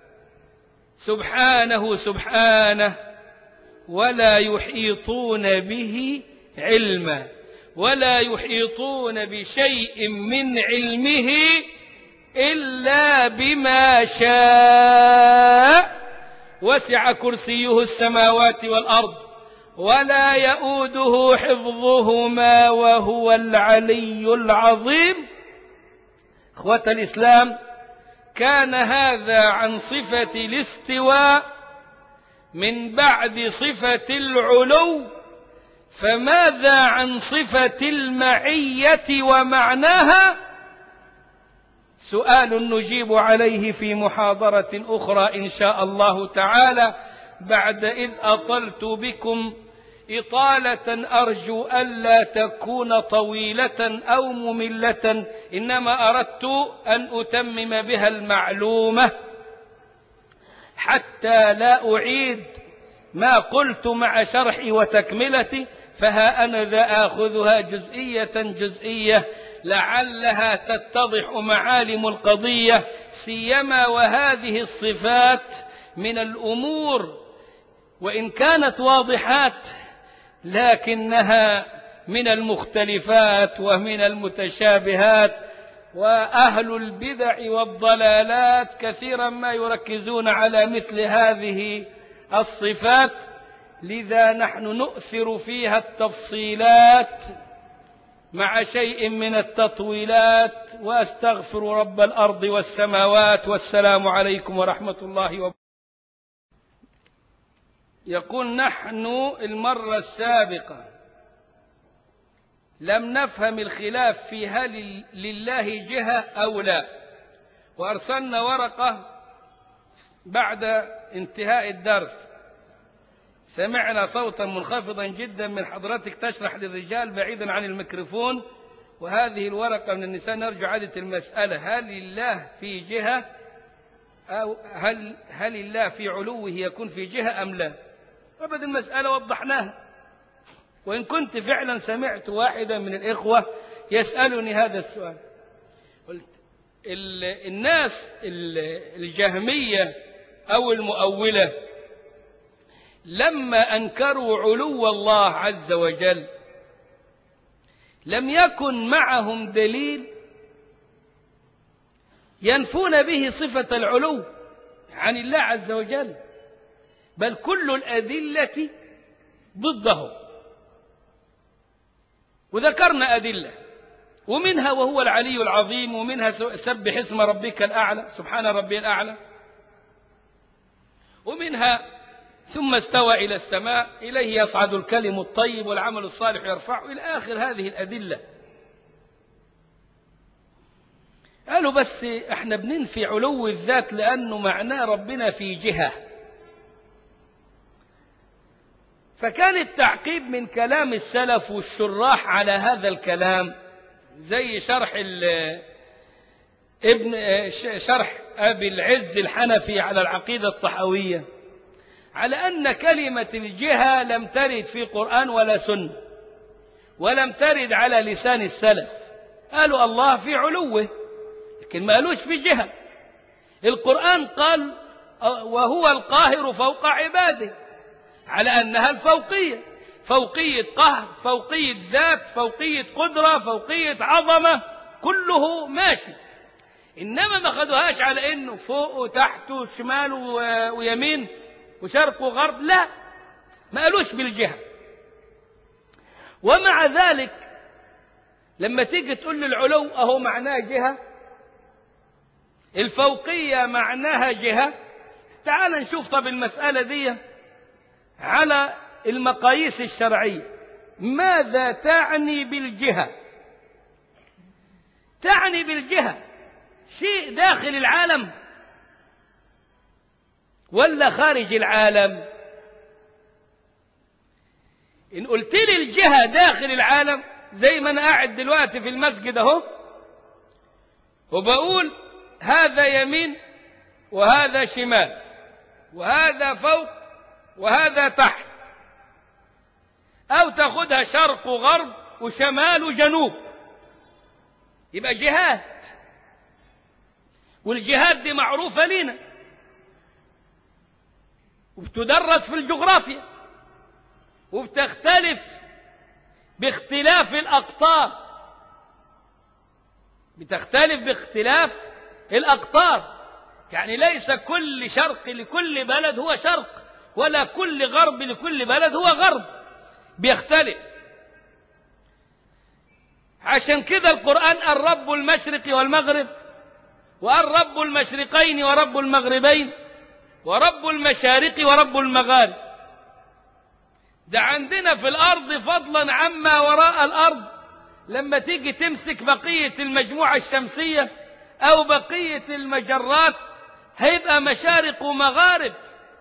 Speaker 1: سبحانه سبحانه ولا يحيطون به علما ولا يحيطون بشيء من علمه إلا بما شاء. وسع كرسيه السماوات والأرض ولا يؤوده حفظهما وهو العلي العظيم. إخوة الإسلام، كان هذا عن صفة الاستواء من بعد صفة العلو، فماذا عن صفة المعية ومعناها؟ سؤال نجيب عليه في محاضرة أخرى إن شاء الله تعالى، بعد إذ أطلت بكم إطالة أرجو ألا تكون طويلة أو مملة، إنما أردت أن أتمم بها المعلومة حتى لا أعيد ما قلت مع شرحي وتكملتي. فها أنا ذا آخذها جزئية جزئية لعلها تتضح معالم القضية، سيما وهذه الصفات من الأمور وإن كانت واضحات لكنها من المختلفات ومن المتشابهات. وأهل البدع والضلالات كثيرا ما يركزون على مثل هذه الصفات، لذا نحن نؤثر فيها التفصيلات مع شيء من التطويلات. وأستغفر رب الأرض والسماوات. والسلام عليكم ورحمة الله وبركاته. يقول: نحن المرة السابقة لم نفهم الخلاف في هل لله جهة أو لا، وأرسلنا ورقة بعد انتهاء الدرس. سمعنا صوتا منخفضا جدا من حضرتك تشرح للرجال بعيدا عن الميكروفون، وهذه الورقة من النساء. نرجو عادة المسألة: هل الله في جهة أو هل الله في علوه يكون في جهة أم لا؟ أبدا، المسألة وضحناها. وإن كنت فعلا سمعت واحدا من الإخوة يسألني هذا السؤال، قلت: الناس الجهمية أو المؤولة لما أنكروا علو الله عز وجل لم يكن معهم دليل ينفون به صفة العلو عن الله عز وجل، بل كل الأدلة ضده. وذكرنا أدلة، ومنها وهو العلي العظيم، ومنها سبح اسم ربك الأعلى، سبحان ربي الأعلى، ومنها ثم استوى إلى السماء، إليه يصعد الكلم الطيب والعمل الصالح يرفعه، إلى آخر هذه الأدلة. قالوا: بس احنا بننفي علو الذات لأنه معناه ربنا في جهة. فكان التعقيب من كلام السلف والشراح على هذا الكلام، زي شرح أبي العز الحنفي على العقيدة الطحاوية، على أن كلمة الجهة لم ترد في قرآن ولا سنة، ولم ترد على لسان السلف. قالوا الله في علوه، لكن ما قالوش في جهة. القرآن قال: وهو القاهر فوق عباده، على أنها الفوقية، فوقية قهر، فوقية ذات، فوقية قدرة، فوقية عظمة، كله ماشي. إنما ما خدوهاش على إنه فوق وتحت وشمال ويمين وشرق وغرب، لا، ما قالوش بالجهة. ومع ذلك لما تيجي تقول للعلو أهو معناه جهة، الفوقية معناها جهة، تعال نشوف طب المسألة دي على المقاييس الشرعية. ماذا تعني بالجهة؟ تعني بالجهة شيء داخل العالم ولا خارج العالم؟ إن قلت لي الجهة داخل العالم، زي ما أنا قاعد دلوقتي في المسجد أهو وبقول هذا يمين وهذا شمال وهذا فوق وهذا تحت، أو تاخدها شرق وغرب وشمال وجنوب، يبقى جهات. والجهات دي معروفة لنا وبتدرس في الجغرافيا وبتختلف باختلاف الأقطار، بتختلف باختلاف الأقطار. يعني ليس كل شرق لكل بلد هو شرق، ولا كل غرب لكل بلد هو غرب، بيختلف. عشان كده القرآن قال رب المشرق والمغرب، وقال رب المشرقين ورب المغربين، ورب المشارق ورب المغارب. ده عندنا في الأرض فضلا عما وراء الأرض، لما تيجي تمسك بقية المجموعة الشمسية أو بقية المجرات هيبقى مشارق ومغارب.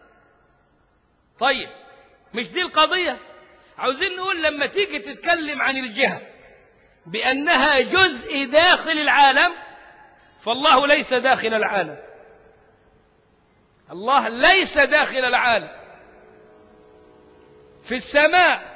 Speaker 1: طيب مش دي القضية. عاوزين نقول لما تيجي تتكلم عن الجهة بأنها جزء داخل العالم، فالله ليس داخل العالم. الله ليس داخل العالم. في السماء،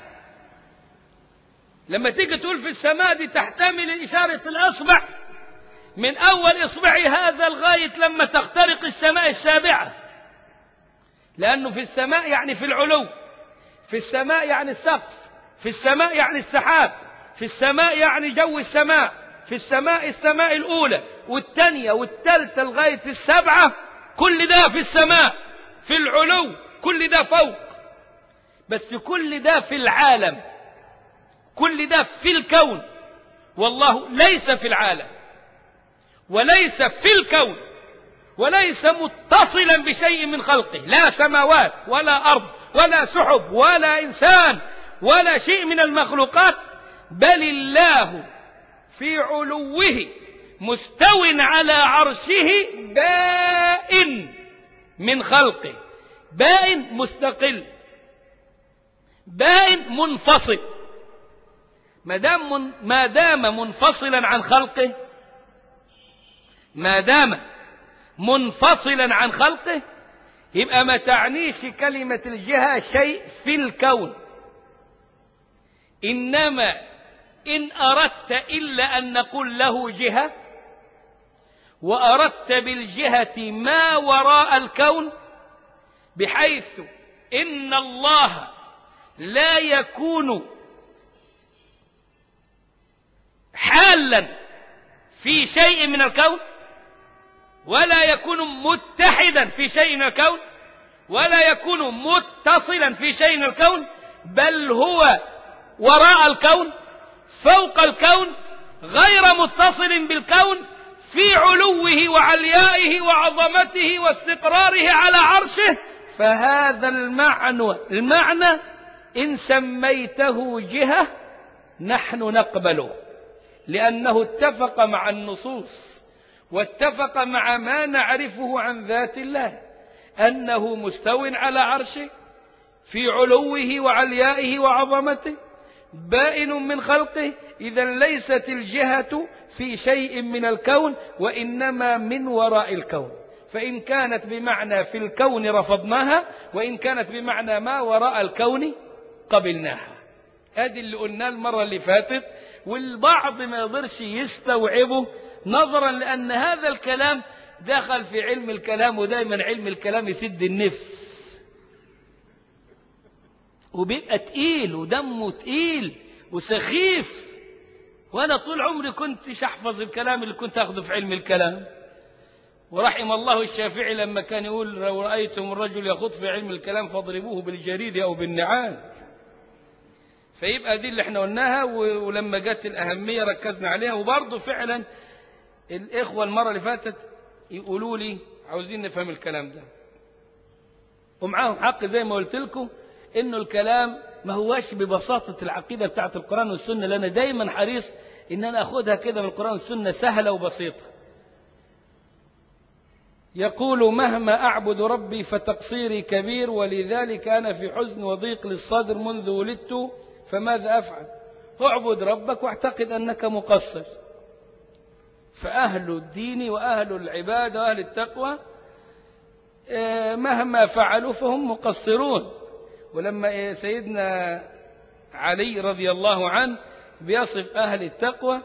Speaker 1: لما تيجي تقول في السماء دي تحتمل إشارة الأصبع من أول إصبعي هذا لغاية لما تخترق السماء السابعة، لأنه في السماء يعني في العلو، في السماء يعني السقف، في السماء يعني السحاب، في السماء يعني جو السماء، في السماء السماء الأولى والثانية والثالثة لغاية السبعة، كل ده في السماء، في العلو، كل ده فوق. بس كل ده في العالم، كل ده في الكون، والله ليس في العالم وليس في الكون وليس متصلا بشيء من خلقه، لا سماوات ولا أرض ولا سحب ولا إنسان ولا شيء من المخلوقات، بل الله في علوه مستو على عرشه بائن من خلقه. بائن مستقل، بائن منفصل. ما دام منفصلا عن خلقه، ما دام منفصلا عن خلقه، يبقى ما تعنيش كلمة الجهة شيء في الكون. إنما إن أردت إلا أن نقول له جهة، وأردت بالجهة ما وراء الكون، بحيث إن الله لا يكون حالا في شيء من الكون، ولا يكون متحدا في شيء من الكون، ولا يكون متصلا في شيء من الكون، بل هو وراء الكون، فوق الكون، غير متصل بالكون، في علوه وعليائه وعظمته واستقراره على عرشه. فهذا المعنى إن سميته جهة نحن نقبله، لأنه اتفق مع النصوص واتفق مع ما نعرفه عن ذات الله، أنه مستو على عرشه، في علوه وعليائه وعظمته، بائن من خلقه. إذا ليست الجهة في شيء من الكون، وإنما من وراء الكون. فإن كانت بمعنى في الكون رفضناها، وإن كانت بمعنى ما وراء الكون قبلناها. هذه اللي قلناه المرة اللي فاتت، والبعض ما يقدرش يستوعبه نظرا لأن هذا الكلام دخل في علم الكلام، ودائما علم الكلام يسد النفس وبيبقى تقيل ودمه تقيل وسخيف. وأنا طول عمري كنت أحفظ الكلام اللي كنت أخذه في علم الكلام. ورحم الله الشافعي لما كان يقول لو رأيتم الرجل يخوض في علم الكلام فاضربوه بالجريد أو بالنعال. فيبقى دي اللي احنا قلناها، ولما جت الأهمية ركزنا عليها. وبرضه فعلا الإخوة المرة اللي فاتت يقولوا لي عاوزين نفهم الكلام ده، ومعاهم حق زي ما قلت لكم إنه الكلام ما هوش ببساطة العقيدة بتاعت القرآن والسنة، لأن دايما حريص إن أنا أخذها كده من القرآن والسنة سهلة وبسيطة. يقول مهما أعبد ربي فتقصيري كبير، ولذلك أنا في حزن وضيق للصدر منذ ولدت، فماذا أفعل؟ اعبد ربك واعتقد أنك مقصر. فأهل الدين وأهل العبادة وأهل التقوى مهما فعلوا فهم مقصرون. ولما سيدنا علي رضي الله عنه بيصف أهل التقوى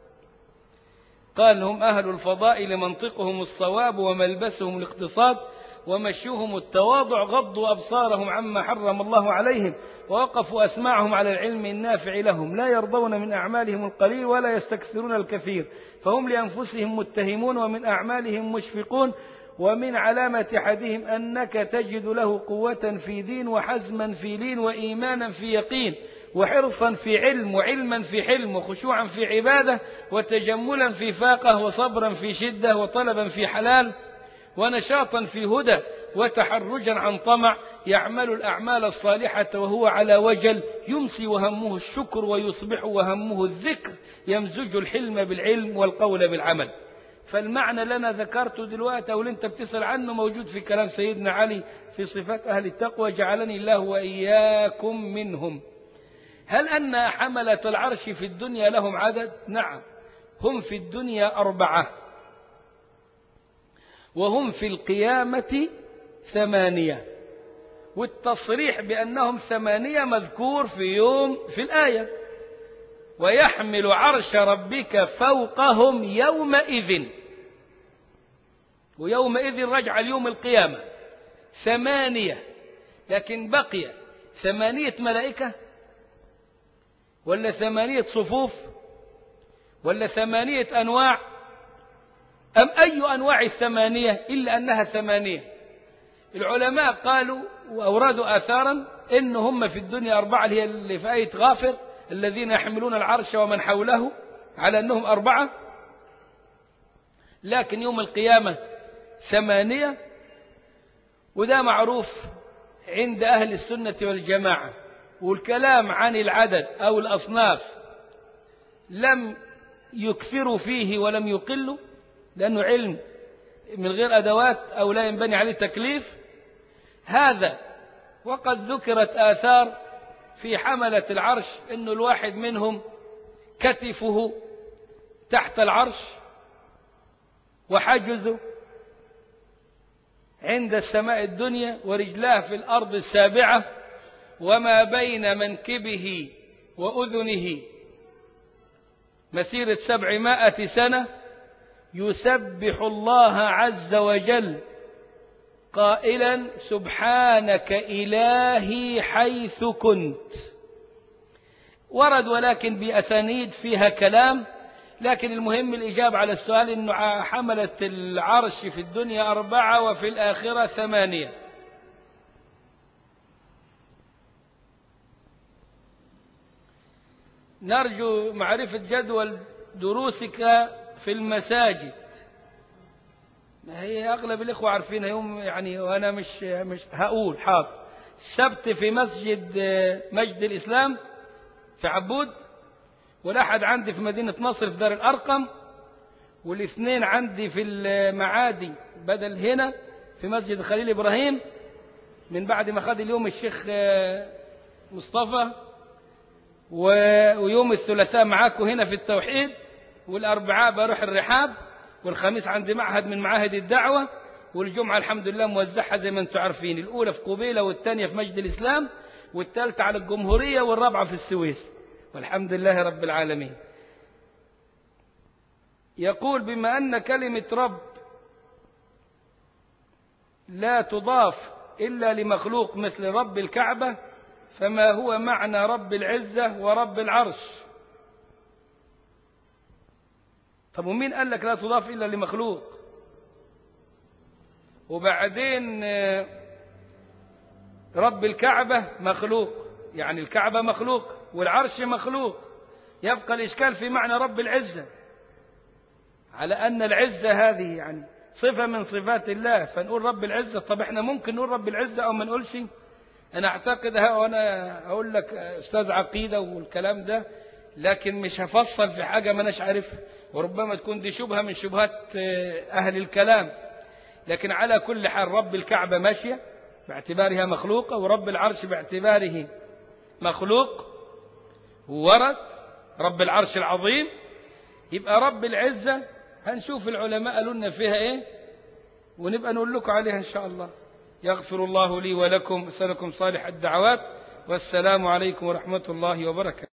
Speaker 1: قال هم أهل الفضائل منطقهم الصواب وملبسهم الاقتصاد ومشيهم التواضع، غضوا أبصارهم عما حرم الله عليهم ووقفوا أسماعهم على العلم النافع لهم، لا يرضون من أعمالهم القليل ولا يستكثرون الكثير، فهم لأنفسهم متهمون ومن أعمالهم مشفقون. ومن علامة أحدهم أنك تجد له قوة في دين وحزما في لين وإيمانا في يقين وحرصا في علم وعلما في حلم وخشوعا في عبادة وتجملا في فاقة وصبرا في شدة وطلبا في حلال ونشاطا في هدى وتحرجا عن طمع، يعمل الأعمال الصالحة وهو على وجل، يمسي وهمه الشكر ويصبح وهمه الذكر، يمزج الحلم بالعلم والقول بالعمل. فالمعنى لنا ذكرته دلوقتي أو اللي أنت بتسأل عنه موجود في كلام سيدنا علي في صفات أهل التقوى، جعلني الله وإياكم منهم. هل أن حملة العرش في الدنيا لهم عدد؟ نعم، هم في الدنيا 4، وهم في القيامة 8، والتصريح بأنهم 8 مذكور في الآية، ويحمل عرش ربك فوقهم يومئذ، ويومئذ رجع اليوم القيامة 8، لكن بقي 8 ملائكة ولا 8 صفوف ولا 8 أنواع أم أي أنواع 8 إلا أنها 8؟ العلماء قالوا وأوردوا آثارا إن هم في الدنيا 4 اللي في آية غافر الذين يحملون العرش ومن حوله، على أنهم 4، لكن يوم القيامة 8، وده معروف عند أهل السنة والجماعة. والكلام عن العدد أو الأصناف لم يكثروا فيه ولم يقلوا، لأنه علم من غير أدوات أو لا ينبني عليه تكليف هذا. وقد ذكرت آثار في حملة العرش إنه الواحد منهم كتفه تحت العرش وحجزه عند السماء الدنيا ورجلاه في الأرض السابعة، وما بين منكبه وأذنه مسيرة 700 سنة يسبح الله عز وجل قائلا سبحانك إلهي حيث كنت. ورد ولكن بأسانيد فيها كلام، لكن المهم الإجابة على السؤال إنه حملة العرش في الدنيا 4 وفي الآخرة 8. نرجو معرفة جدول دروسك في المساجد. هي أغلب الإخوة عارفين يوم يعني، وأنا مش هقول حاضر. السبت في مسجد مجد الإسلام في عبود، والأحد عندي في مدينة نصر في دار الأرقم، والاثنين عندي في المعادي بدل هنا في مسجد خليل إبراهيم من بعد ما خد اليوم الشيخ مصطفى، ويوم الثلاثاء معاكم هنا في التوحيد، والأربعاء بروح الرحاب، والخميس عندي معهد من معاهد الدعوة، والجمعة الحمد لله موزعها زي ما انتم عارفين، الأولى في قبيلة والثانية في مجد الإسلام والثالثة على الجمهورية والرابعة في السويس، والحمد لله رب العالمين. يقول بما أن كلمة رب لا تضاف إلا لمخلوق مثل رب الكعبة، فما هو معنى رب العزة ورب العرش؟ طب ومين قال لك لا تضاف إلا لمخلوق؟ وبعدين رب الكعبة مخلوق، يعني الكعبة مخلوق والعرش مخلوق، يبقى الإشكال في معنى رب العزة، على أن العزة هذه يعني صفة من صفات الله، فنقول رب العزة. طب احنا ممكن نقول رب العزة أو ما نقولش؟ أنا أعتقدها، وأنا أقول لك أستاذ عقيدة والكلام ده، لكن مش هفصل في حاجة ما أناش عارفها، وربما تكون دي شبهة من شبهات أهل الكلام. لكن على كل حال رب الكعبة ماشية باعتبارها مخلوقة، ورب العرش باعتباره مخلوق ورد رب العرش العظيم. يبقى رب العزة هنشوف العلماء قالوا لنا فيها ايه، ونبقى نقول لكم عليها ان شاء الله. يغفر الله لي ولكم، أسألكم صالح الدعوات، والسلام عليكم ورحمة الله وبركاته.